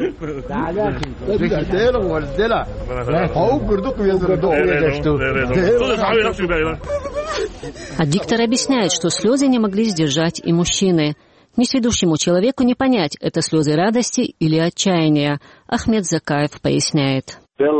А диктор объясняет, что слезы не могли сдержать и мужчины. Несведущему человеку не понять, это слезы радости или отчаяния. Ахмед Закаев поясняет.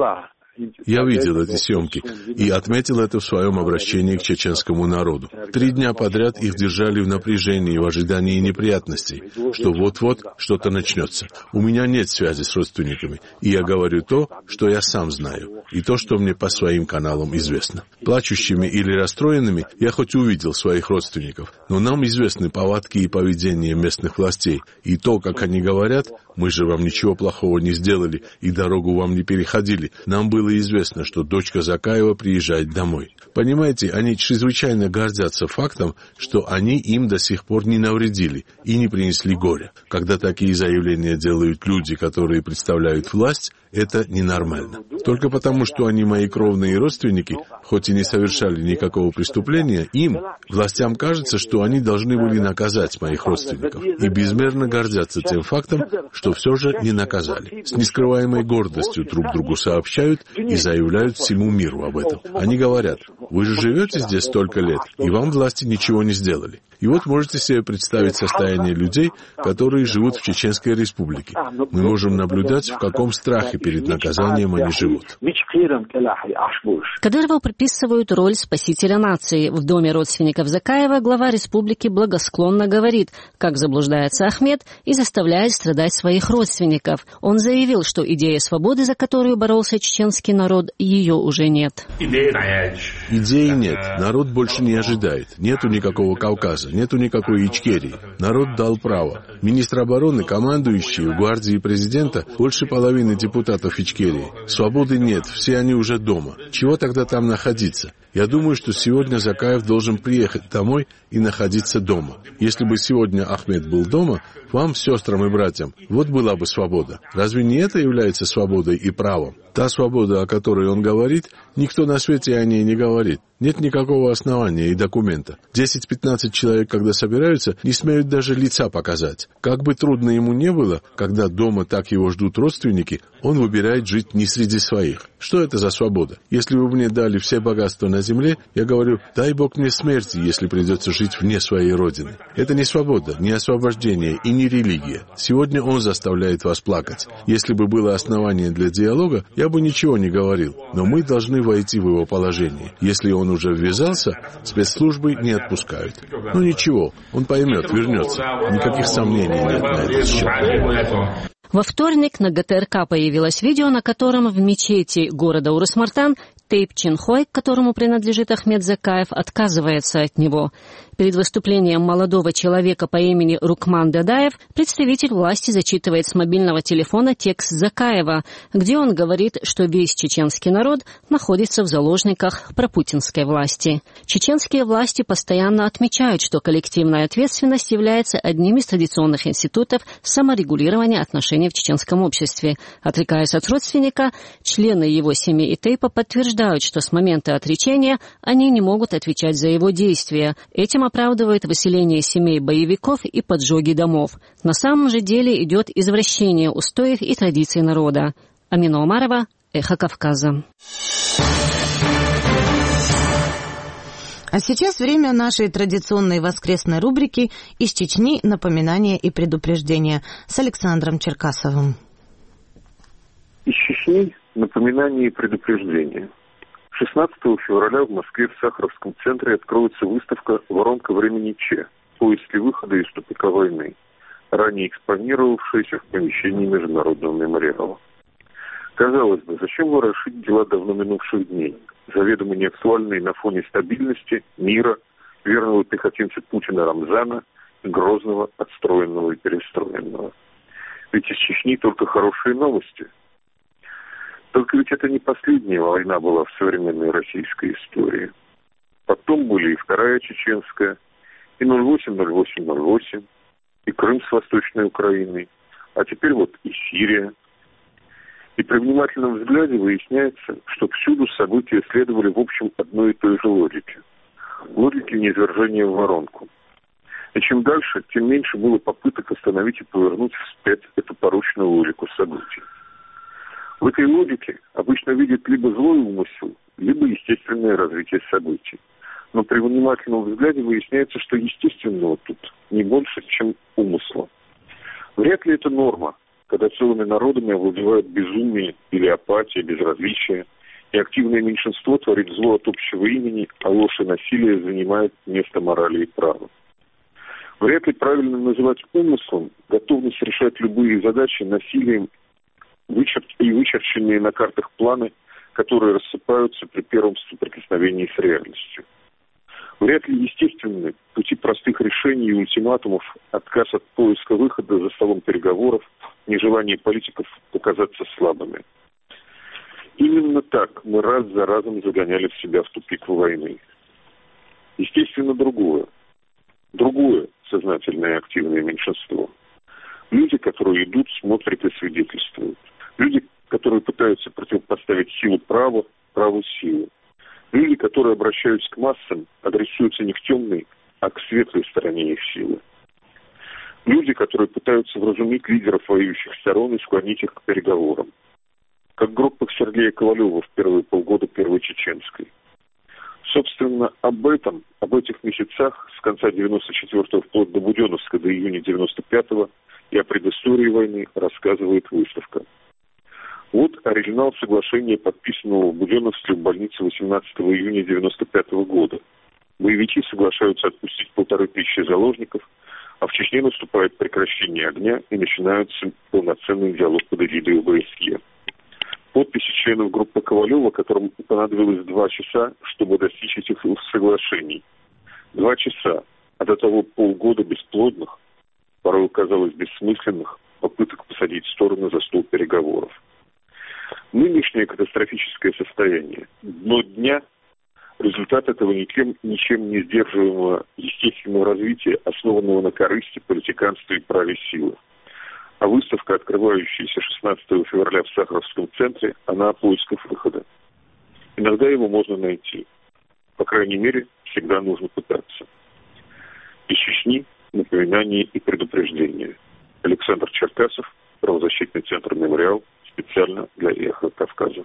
Я видел эти съемки и отметил это в своем обращении к чеченскому народу. Три дня подряд их держали в напряжении, в ожидании неприятностей, что вот-вот что-то начнется. У меня нет связи с родственниками, и я говорю то, что я сам знаю, и то, что мне по своим каналам известно. Плачущими или расстроенными я хоть увидел своих родственников, но нам известны повадки и поведение местных властей, и то, как они говорят: мы же вам ничего плохого не сделали и дорогу вам не переходили. Нам было известно, что дочка Закаева приезжает домой. Понимаете, они чрезвычайно гордятся фактом, что они им до сих пор не навредили и не принесли горя. Когда такие заявления делают люди, которые представляют власть, это ненормально. Только потому, что они мои кровные родственники, хоть и не совершали никакого преступления, им, властям, кажется, что они должны были наказать моих родственников. И безмерно гордятся тем фактом, что все же не наказали. С нескрываемой гордостью друг другу сообщают и заявляют всему миру об этом. Они говорят: вы же живете здесь столько лет, и вам власти ничего не сделали. И вот можете себе представить состояние людей, которые живут в Чеченской Республике. Мы можем наблюдать, в каком страхе перед наказанием они живут. Кадырову приписывают роль спасителя нации. В доме родственников Закаева глава республики благосклонно говорит, как заблуждается Ахмед и заставляет страдать своих родственников. Он заявил, что идея свободы, за которую боролся чеченский народ, ее уже нет. Идеи нет. Народ больше не ожидает. Нету никакого Кавказа. Нету никакой Ичкерии. Народ дал право. Министр обороны, командующий в гвардии президента, больше половины депутатов Ичкерии. Свободы нет, все они уже дома. Чего тогда там находиться? Я думаю, что сегодня Закаев должен приехать домой и находиться дома. Если бы сегодня Ахмед был дома, вам, сестрам и братьям, вот была бы свобода. Разве не это является свободой и правом? Та свобода, о которой он говорит, никто на свете о ней не говорит. Нет никакого основания и документа. десять-пятнадцать человек, когда собираются, не смеют даже лица показать. Как бы трудно ему не было, когда дома так его ждут родственники, он выбирает жить не среди своих. Что это за свобода? Если вы мне дали все богатства на земле, я говорю: дай Бог мне смерти, если придется жить вне своей родины. Это не свобода, не освобождение и не религия. Сегодня он заставляет вас плакать. Если бы было основание для диалога, я я бы ничего не говорил, но мы должны войти в его положение. Если он уже ввязался, спецслужбы не отпускают. Ну ничего, он поймет, вернется. Никаких сомнений нет на этот счет. Во вторник на ГТРК появилось видео, на котором в мечети города Урус-Мартан Тейп Чинхой, которому принадлежит Ахмед Закаев, отказывается от него. Перед выступлением молодого человека по имени Рукман Дадаев представитель власти зачитывает с мобильного телефона текст Закаева, где он говорит, что весь чеченский народ находится в заложниках пропутинской власти. Чеченские власти постоянно отмечают, что коллективная ответственность является одним из традиционных институтов саморегулирования отношений в чеченском обществе. Отрекаясь от родственника, члены его семьи и Тейпа подтверждают, что с момента отречения они не могут отвечать за его действия. Этим оправдывает выселение семей боевиков и поджоги домов. На самом же деле идет извращение устоев и традиций народа. Амина Омарова, Эхо Кавказа. А сейчас время нашей традиционной воскресной рубрики «Из Чечни. Напоминания и предупреждения» с Александром Черкасовым. Из Чечни. Напоминания и предупреждения. шестнадцатого февраля в Москве в Сахаровском центре откроется выставка «Воронка времени Че. Поиски выхода из тупика войны», ранее экспонировавшаяся в помещении Международного мемориала. Казалось бы, зачем ворошить дела давно минувших дней, заведомо неактуальные на фоне стабильности, мира, верного пехотинца Путина Рамзана, грозного, отстроенного и перестроенного. Ведь из Чечни только хорошие новости. Только ведь это не последняя война была в современной российской истории. Потом были и Вторая Чеченская, и ноль восемь ноль восемь ноль восемь, и Крым с Восточной Украиной, а теперь вот и Сирия. И при внимательном взгляде выясняется, что всюду события следовали в общем одной и той же логике. Логике низвержения в воронку. И чем дальше, тем меньше было попыток остановить и повернуть вспять эту порочную логику событий. В этой логике обычно видят либо злой умысел, либо естественное развитие событий. Но при внимательном взгляде выясняется, что естественного тут не больше, чем умысла. Вряд ли это норма, когда целыми народами овладевают безумие или апатия, безразличие, и активное меньшинство творит зло от общего имени, а ложь и насилие занимает место морали и права. Вряд ли правильно называть умыслом готовность решать любые задачи насилием и вычерченные на картах планы, которые рассыпаются при первом соприкосновении с реальностью. Вряд ли естественны пути простых решений и ультиматумов, отказ от поиска выхода за столом переговоров, нежелание политиков показаться слабыми. Именно так мы раз за разом загоняли в себя в тупик войны. Естественно, другое. Другое сознательное и активное меньшинство. Люди, которые идут, смотрят и свидетельствуют. Люди, которые пытаются противопоставить силу права, праву силы. Люди, которые обращаются к массам, адресуются не к темной, а к светлой стороне их силы. Люди, которые пытаются вразумить лидеров воюющих сторон и склонить их к переговорам. Как группа Сергея Ковалева в первые полгода Первой Чеченской. Собственно, об этом, об этих месяцах с конца девяносто четвёртого вплоть до Буденновска до июня девяносто пятого и о предыстории войны рассказывает выставка. Вот оригинал соглашения, подписанного в Буденновске в больнице восемнадцатого июня девяносто пятого года. Боевики соглашаются отпустить полторы тысячи заложников, а в Чечне наступает прекращение огня и начинается полноценный диалог под эгидой ОБСЕ. Подписи членов группы Ковалева, которым понадобилось два часа, чтобы достичь этих соглашений. Два часа, а до того полгода бесплодных, порой казалось бессмысленных, попыток посадить стороны за стол переговоров. Нынешнее катастрофическое состояние, дно дня, результат этого никем, ничем не сдерживаемого естественного развития, основанного на корысти, политиканстве и праве силы. А выставка, открывающаяся шестнадцатого февраля в Сахаровском центре, она о поисках выхода. Иногда его можно найти. По крайней мере, всегда нужно пытаться. Из Чечни напоминания и предупреждения. Александр Черкасов, правозащитный центр «Мемориал», специально для «Эхо Кавказа».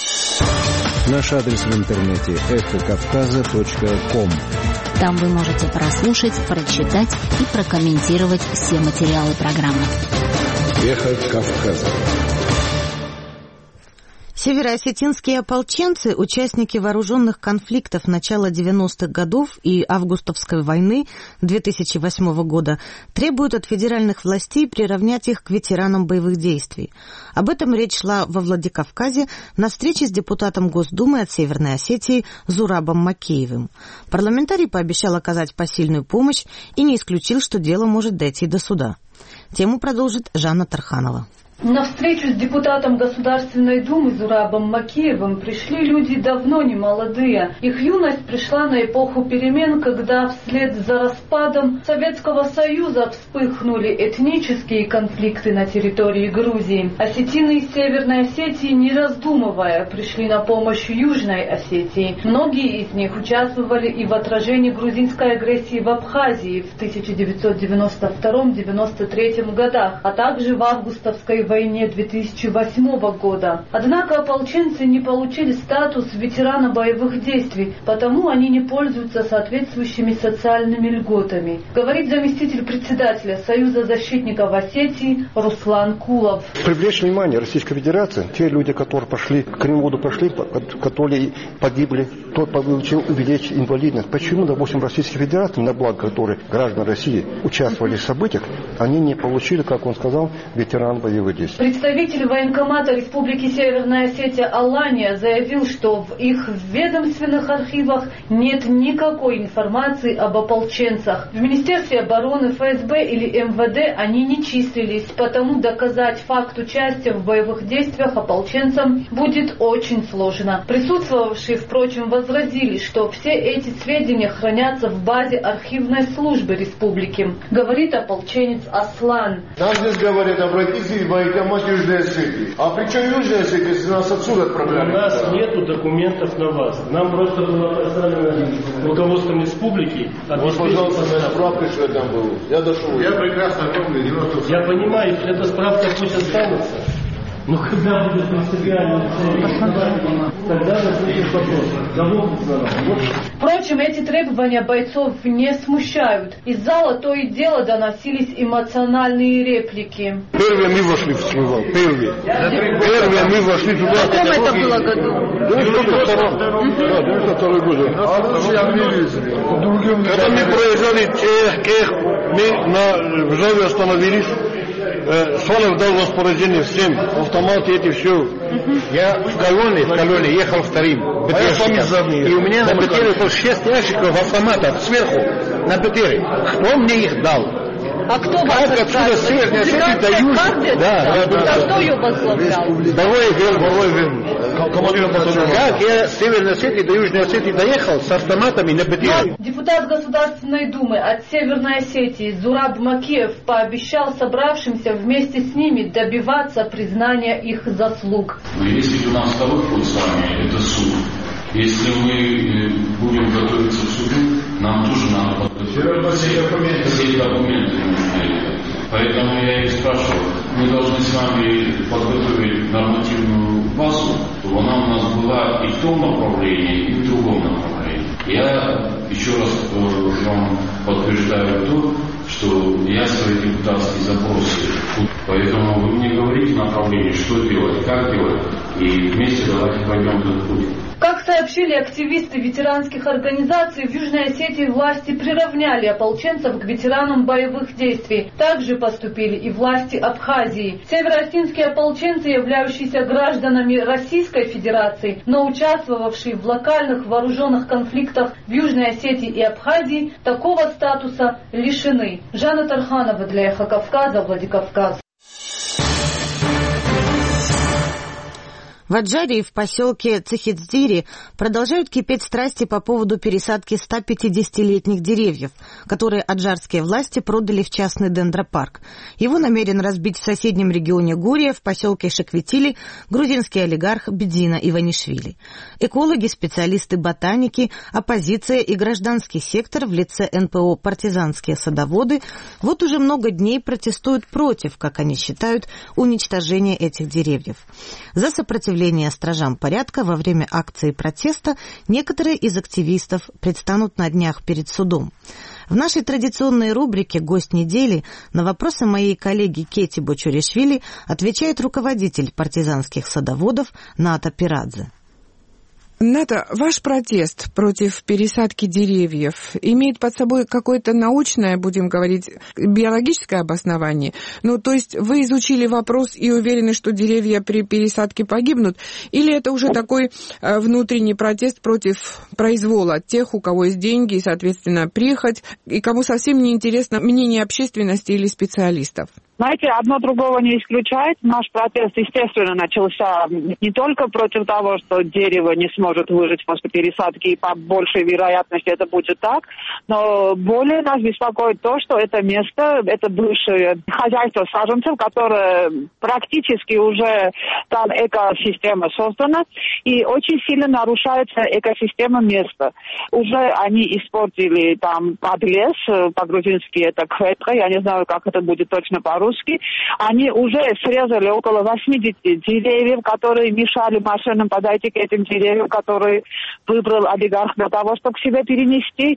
Наш адрес в интернете эхо кавказа точка ком. Там вы можете прослушать, прочитать и прокомментировать все материалы программы. Эхо Кавказа. Североосетинские ополченцы, участники вооруженных конфликтов начала девяностых годов и августовской войны две тысячи восьмого года, требуют от федеральных властей приравнять их к ветеранам боевых действий. Об этом речь шла во Владикавказе на встрече с депутатом Госдумы от Северной Осетии Зурабом Макеевым. Парламентарий пообещал оказать посильную помощь и не исключил, что дело может дойти до суда. Тему продолжит Жанна Тарханова. На встречу с депутатом Государственной Думы Зурабом Макеевым пришли люди давно не молодые. Их юность пришла на эпоху перемен, когда вслед за распадом Советского Союза вспыхнули этнические конфликты на территории Грузии. Осетины из Северной Осетии, не раздумывая, пришли на помощь Южной Осетии. Многие из них участвовали и в отражении грузинской агрессии в Абхазии в тысяча девятьсот девяносто втором — девяносто третьем годах, а также в августовской войне две тысячи восьмого года. Однако ополченцы не получили статус ветерана боевых действий, потому они не пользуются соответствующими социальными льготами, говорит заместитель председателя Союза защитников Осетии Руслан Кулов. Привлечь внимание Российской Федерации, те люди, которые пошли, к Кремлю пошли, которые погибли, тот получил увеличить инвалидность. Почему, допустим, Российской Федерации, на благо которой граждан России участвовали в событиях, они не получили, как он сказал, ветеран боевых действий? Представитель военкомата Республики Северная Осетия Алания заявил, что в их ведомственных архивах нет никакой информации об ополченцах. В Министерстве обороны, эф эс бэ или эм вэ дэ они не числились, потому доказать факт участия в боевых действиях ополченцам будет очень сложно. Присутствовавшие, впрочем, возразили, что все эти сведения хранятся в базе архивной службы республики, говорит ополченец Аслан. Нам здесь говорят, обратитесь в военкомат Южной Осетии. А при чем Южная Осетия, если нас отсюда отправляли? У нас нету документов на вас. Нам просто было поставлено руководством республики. Вот, пожалуйста, моя справка, что я там был. Я дошел. Я прекрасно помню. Я понимаю, если эта справка пусть останется. Но когда будет принципиально, тогда возникнет вопрос. Кого Впрочем, эти требования бойцов не смущают. Из зала то и дело доносились эмоциональные реплики. Первые мы вошли в Синвал. Первые. Первые мы вошли туда. В каком это было году? девяносто втором. Да, девяносто второй год. Когда мы проезжали тех, мы на Вжаве остановились. Солов дал распоряжение всем, автоматы эти все. Я в колонне, в колонне ехал вторым. А я с вами задний. И у меня на БТРе было шесть ящиков автоматов сверху на БТРе. Кто мне их дал? А кто вас отсюда с Северной Осетии до Южной? Да, да, да. Кто ее возглавлял? Барой Вен, Барой Вен. Командиром батальона. Как я с Северной Осетии до Южной Осетии доехал с автоматами на БТРе? Депутат Государственной Думы от Северной Осетии Зураб Макеев пообещал собравшимся вместе с ними добиваться признания их заслуг. Если у нас второй путь с вами, это суд. Если мы будем готовиться к суду, нам тоже надо подготовить все документы нужны. Поэтому я и спрашиваю, мы должны с вами подготовить нормативную базу, чтобы она у нас была и в том направлении, и в другом направлении. Я еще раз вам подтверждаю то, что я свои депутатские запросы. Поэтому вы мне говорите направление, что делать, как делать, и вместе давайте пойдем этот путь. Как сообщили активисты ветеранских организаций, в Южной Осетии власти приравняли ополченцев к ветеранам боевых действий. Также поступили и власти Абхазии. Североосетинские ополченцы, являющиеся гражданами Российской Федерации, но участвовавшие в локальных вооруженных конфликтах в Южной Осетии и Абхазии, такого статуса лишены. Жанна Тарханова для Эхо Кавказа, Владикавказ. В Аджарии, в поселке Цехицдири, продолжают кипеть страсти по поводу пересадки ста пятидесятилетних деревьев, которые аджарские власти продали в частный дендропарк. Его намерен разбить в соседнем регионе Гурия, в поселке Шекветили, грузинский олигарх Бедзина Иванишвили. Экологи, специалисты ботаники, оппозиция и гражданский сектор в лице эн пэ о «Партизанские садоводы» вот уже много дней протестуют против, как они считают, уничтожения этих деревьев. За сопротивление стражам порядка во время акции протеста некоторые из активистов предстанут на днях перед судом. В нашей традиционной рубрике «Гость недели» на вопросы моей коллеги Кети Бочуришвили отвечает руководитель партизанских садоводов Ната Пирадзе. Ната, ваш протест против пересадки деревьев имеет под собой какое-то научное, будем говорить, биологическое обоснование? Ну, то есть вы изучили вопрос и уверены, что деревья при пересадке погибнут? Или это уже такой э, внутренний протест против произвола тех, у кого есть деньги и, соответственно, прихоть, и кому совсем не интересно мнение общественности или специалистов? Знаете, одно другого не исключает. Наш протест, естественно, начался не только против того, что дерево не сможет выжить после пересадки, и по большей вероятности это будет так, но более нас беспокоит то, что это место, это бывшее хозяйство саженцев, которое практически уже там экосистема создана, и очень сильно нарушается экосистема места. Уже они испортили там подлес, по-грузински это кветка, я не знаю, как это будет точно по-русски. Они уже срезали около восьмидесяти деревьев, которые мешали машинам подойти к этим деревьям, которые выбрал олигарх для того, чтобы к себе перенести.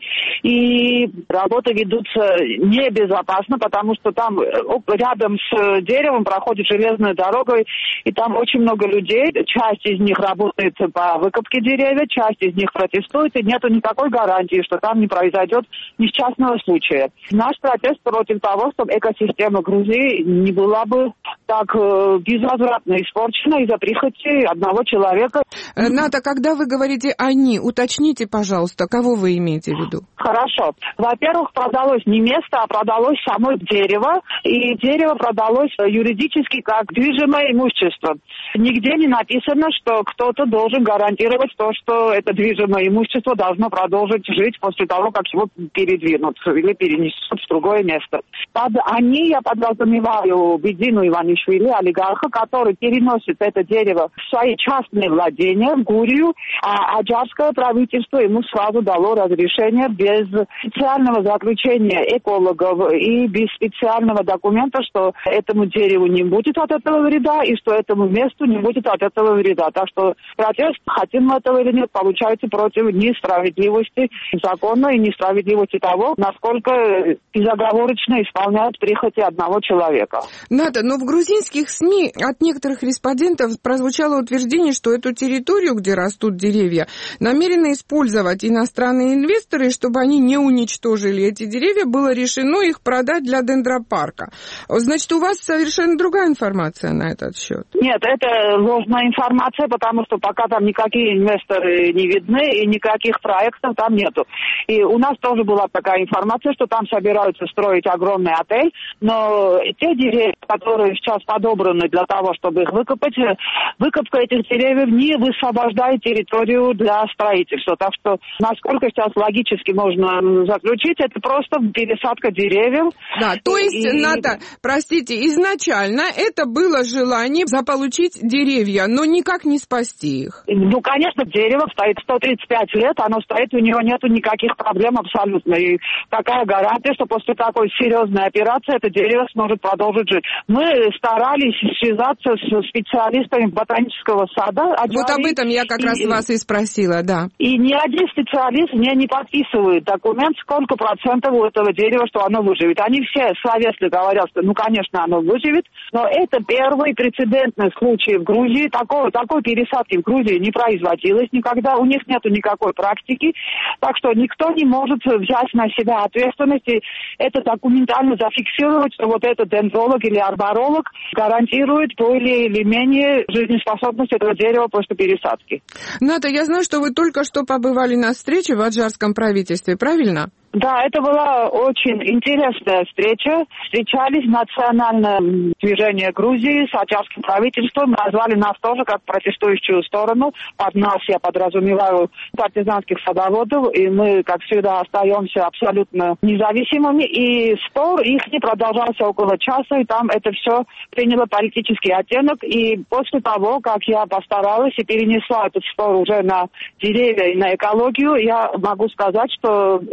И работы ведутся небезопасно, потому что там рядом с деревом проходит железная дорога, и там очень много людей. Часть из них работает по выкопке деревьев, часть из них протестует, и нету никакой гарантии, что там не произойдет несчастного случая. Наш протест против того, чтобы экосистема Грузии не была бы так э, безвозвратно испорчена из-за прихоти одного человека. Ната, когда вы говорите «они», уточните, пожалуйста, кого вы имеете в виду? Хорошо. Во-первых, продалось не место, а продалось само дерево, и дерево продалось юридически как движимое имущество. Нигде не написано, что кто-то должен гарантировать то, что это движимое имущество должно продолжить жить после того, как его передвинут или перенесут в другое место. Под «они» я подразумеваю Бедзину Иванишвили, олигарха, который переносит это дерево в свои частные владения, в Гурию, а аджарское правительство ему сразу дало разрешение без специального заключения экологов и без специального документа, что этому дереву не будет от этого вреда и что этому месту не будет от этого вреда. Так что протест, хотим мы этого или нет, получается против несправедливости закона и несправедливости того, насколько безоговорочно исполняют прихоти одного человека. Ната, но в грузинских СМИ от некоторых респондентов прозвучало утверждение, что эту территорию, где растут деревья, намерены использовать иностранные инвесторы, чтобы они не уничтожили эти деревья, было решено их продать для дендропарка. Значит, у вас совершенно другая информация на этот счет? Нет, это ложная информация, потому что пока там никакие инвесторы не видны и никаких проектов там нету. И у нас тоже была такая информация, что там собираются строить огромный отель, но те деревья, которые сейчас подобраны для того, чтобы их выкопать, выкопка этих деревьев не высвобождает территорию для строительства. Так что, насколько сейчас логически можно заключить, это просто пересадка деревьев. Да, то есть, и... Ната, простите, изначально это было желание заполучить деревья, но никак не спасти их. Ну, конечно, дерево стоит сто тридцать пять лет, оно стоит, у него нету никаких проблем абсолютно. И какая гарантия, что после такой серьезной операции это дерево сможет продолжить жить. Мы старались связаться с специалистами ботанического сада. Аджари, вот об этом я как и, раз вас и спросила, да. И ни один специалист мне не подписывает документ, сколько процентов у этого дерева, что оно выживет. Они все словесно говорят, что, ну, конечно, оно выживет, но это первый прецедентный случай в Грузии. Такой, такой пересадки в Грузии не производилось никогда, у них нету никакой практики, так что никто не может взять на себя ответственность и это документально зафиксировать, что вот этот дендролог или арборолог гарантирует более или менее жизнеспособность этого дерева после пересадки. Ната, я знаю, что вы только что побывали на встрече в аджарском правительстве, правильно? Да, это была очень интересная встреча. Встречались национальное движение Грузии с аджарским правительством. Назвали нас тоже как протестующую сторону. Под нас я подразумеваю партизанских садоводов. И мы, как всегда, остаемся абсолютно независимыми. И спор их не продолжался около часа. И там это все приняло политический оттенок. И после того, как я постаралась и перенесла этот спор уже на деревья и на экологию, я могу сказать, что аджарские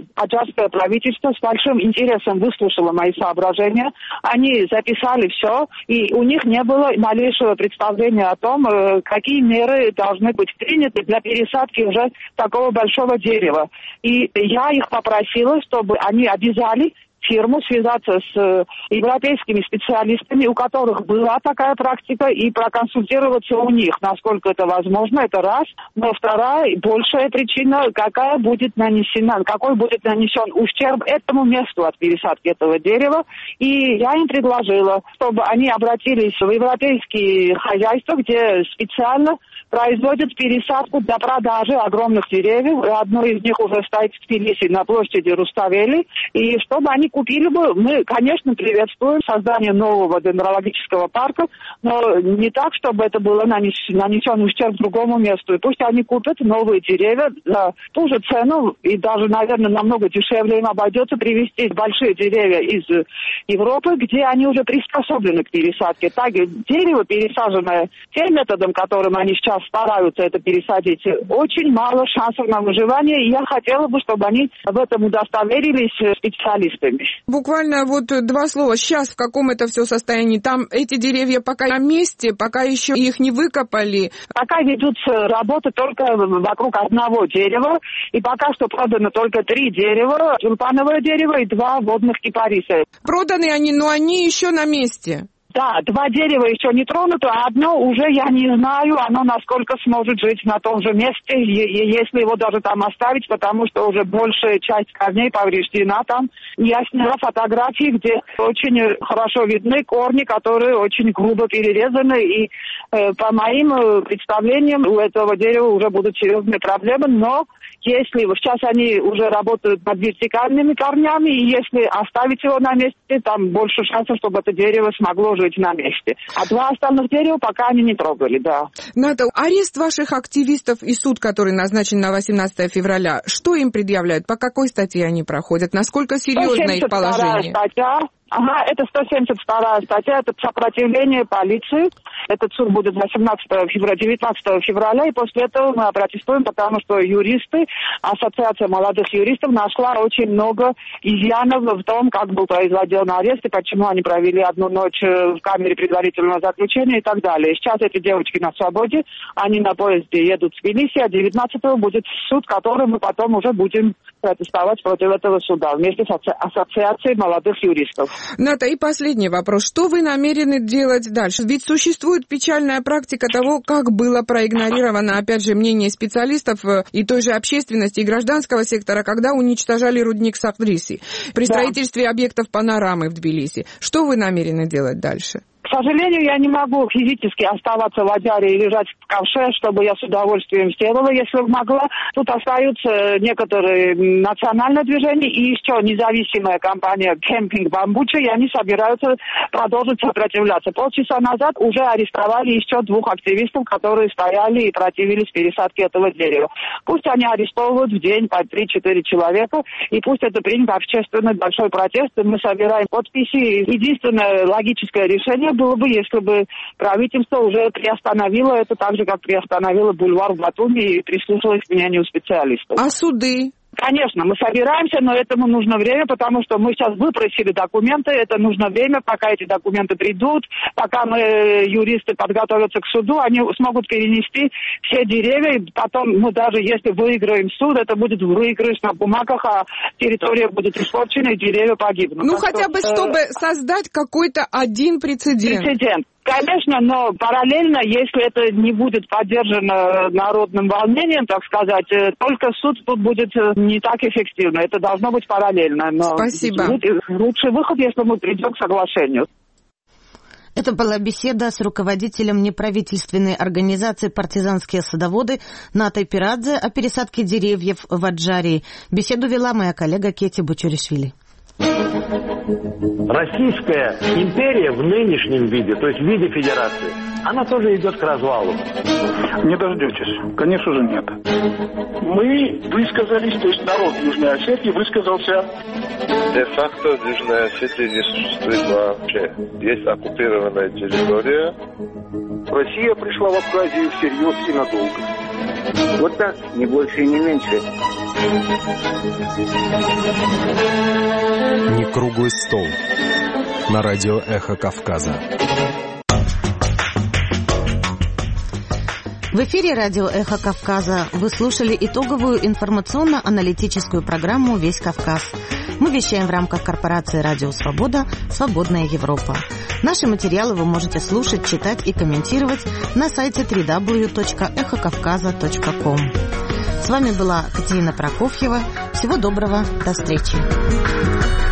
азербайджанское правительство с большим интересом выслушало мои соображения. Они записали все, и у них не было малейшего представления о том, какие меры должны быть приняты для пересадки уже такого большого дерева. И я их попросила, чтобы они обязали фирму связаться с европейскими специалистами, у которых была такая практика, и проконсультироваться у них, насколько это возможно, это раз. Но вторая, большая причина, какая будет нанесена, какой будет нанесен ущерб этому месту от пересадки этого дерева. И я им предложила, чтобы они обратились в европейские хозяйства, где специально производят пересадку для продажи огромных деревьев. Одно из них уже стоит в Тбилиси на площади Руставели. И чтобы они купили бы, мы, конечно, приветствуем создание нового дендрологического парка, но не так, чтобы это было нанесен, нанесен ущерб другому месту. И пусть они купят новые деревья за ту же цену, и даже, наверное, намного дешевле им обойдется привезти большие деревья из Европы, где они уже приспособлены к пересадке. Так, дерево, пересаженное тем методом, которым они сейчас стараются это пересадить, очень мало шансов на выживание, и я хотела бы, чтобы они в этом удостоверились специалистами. Буквально вот два слова. Сейчас в каком это все состоянии? Там эти деревья пока на месте, пока еще их не выкопали? Пока ведутся работы только вокруг одного дерева, и пока что продано только три дерева, тюльпановое дерево и два водных кипариса. Проданы они, но они еще на месте. Да, два дерева еще не тронуто, а одно уже я не знаю, оно насколько сможет жить на том же месте, если его даже там оставить, потому что уже большая часть корней повреждена там. Я сняла фотографии, где очень хорошо видны корни, которые очень грубо перерезаны, и э, по моим представлениям у этого дерева уже будут серьезные проблемы, но если сейчас они уже работают над вертикальными корнями, и если оставить его на месте, там больше шансов, чтобы это дерево смогло жить на месте. А два остальных дерева пока они не трогали, да. Надо. Арест ваших активистов и суд, который назначен на восемнадцатое февраля, что им предъявляют? По какой статье они проходят? Насколько серьезно их положение? Статья. Ага, это сто семьдесят вторая статья, это сопротивление полиции. Этот суд будет восемнадцатого февраля, девятнадцатого февраля, и после этого мы опротестуем, потому что юристы, Ассоциация молодых юристов нашла очень много изъянов в том, как был произведен арест, и почему они провели одну ночь в камере предварительного заключения и так далее. Сейчас эти девочки на свободе, они на поезде едут в Тбилиси, а девятнадцатого будет суд, который мы потом уже будем протестовать против этого суда вместе с Ассоциацией молодых юристов. Ната, и последний вопрос. Что вы намерены делать дальше? Ведь существует печальная практика того, как было проигнорировано, опять же, мнение специалистов и той же общественности, и гражданского сектора, когда уничтожали рудник Сахдриси при да. строительстве объектов панорамы в Тбилиси. Что вы намерены делать дальше? К сожалению, я не могу физически оставаться в Аджаре и лежать в ковше, чтобы я с удовольствием сделала, если бы могла. Тут остаются некоторые национальные движения и еще независимая компания «Кемпинг Бамбуча», и они собираются продолжить сопротивляться. Полчаса назад уже арестовали еще двух активистов, которые стояли и противились пересадке этого дерева. Пусть они арестовывают в день по три-четыре человека, и пусть это принято общественный большой протест, и мы собираем подписи. Единственное логическое решение было бы, если бы правительство уже приостановило это так же, как приостановило бульвар в Батуми и прислушалось к мнению специалистов. А суды? Конечно, мы собираемся, но этому нужно время, потому что мы сейчас выпросили документы, это нужно время, пока эти документы придут, пока мы, юристы, подготовятся к суду, они смогут перенести все деревья, и потом мы даже если выиграем суд, это будет выигрыш на бумагах, а территория будет испорчена, и деревья погибнут. Ну, так хотя что, бы, чтобы э... создать какой-то один прецедент. Прецедент. Конечно, но параллельно, если это не будет поддержано народным волнением, так сказать, только суд тут будет не так эффективно. Это должно быть параллельно. Но Спасибо. Лучший выход, если мы придем к соглашению. Это была беседа с руководителем неправительственной организации «Партизанские садоводы» Натой Пирадзе о пересадке деревьев в Аджарии. Беседу вела моя коллега Кети Бучуришвили. Российская империя в нынешнем виде, то есть в виде федерации, она тоже идет к развалу. Не дождетесь. Конечно же, нет. Мы высказались, то есть народ Южной Осетии высказался. Де-факто в Южной Осетии не существует вообще. Есть оккупированная территория. Россия пришла в Абхазию всерьез и надолго. Вот так, не больше и не меньше. Не круглый стол. На радио «Эхо Кавказа». В эфире радио «Эхо Кавказа» вы слушали итоговую информационно-аналитическую программу «Весь Кавказ». Мы вещаем в рамках корпорации «Радио Свобода. Свободная Европа». Наши материалы вы можете слушать, читать и комментировать на сайте дабл ю дабл ю дабл ю точка эхо кавказа точка ком. С вами была Катерина Прокофьева. Всего доброго. До встречи.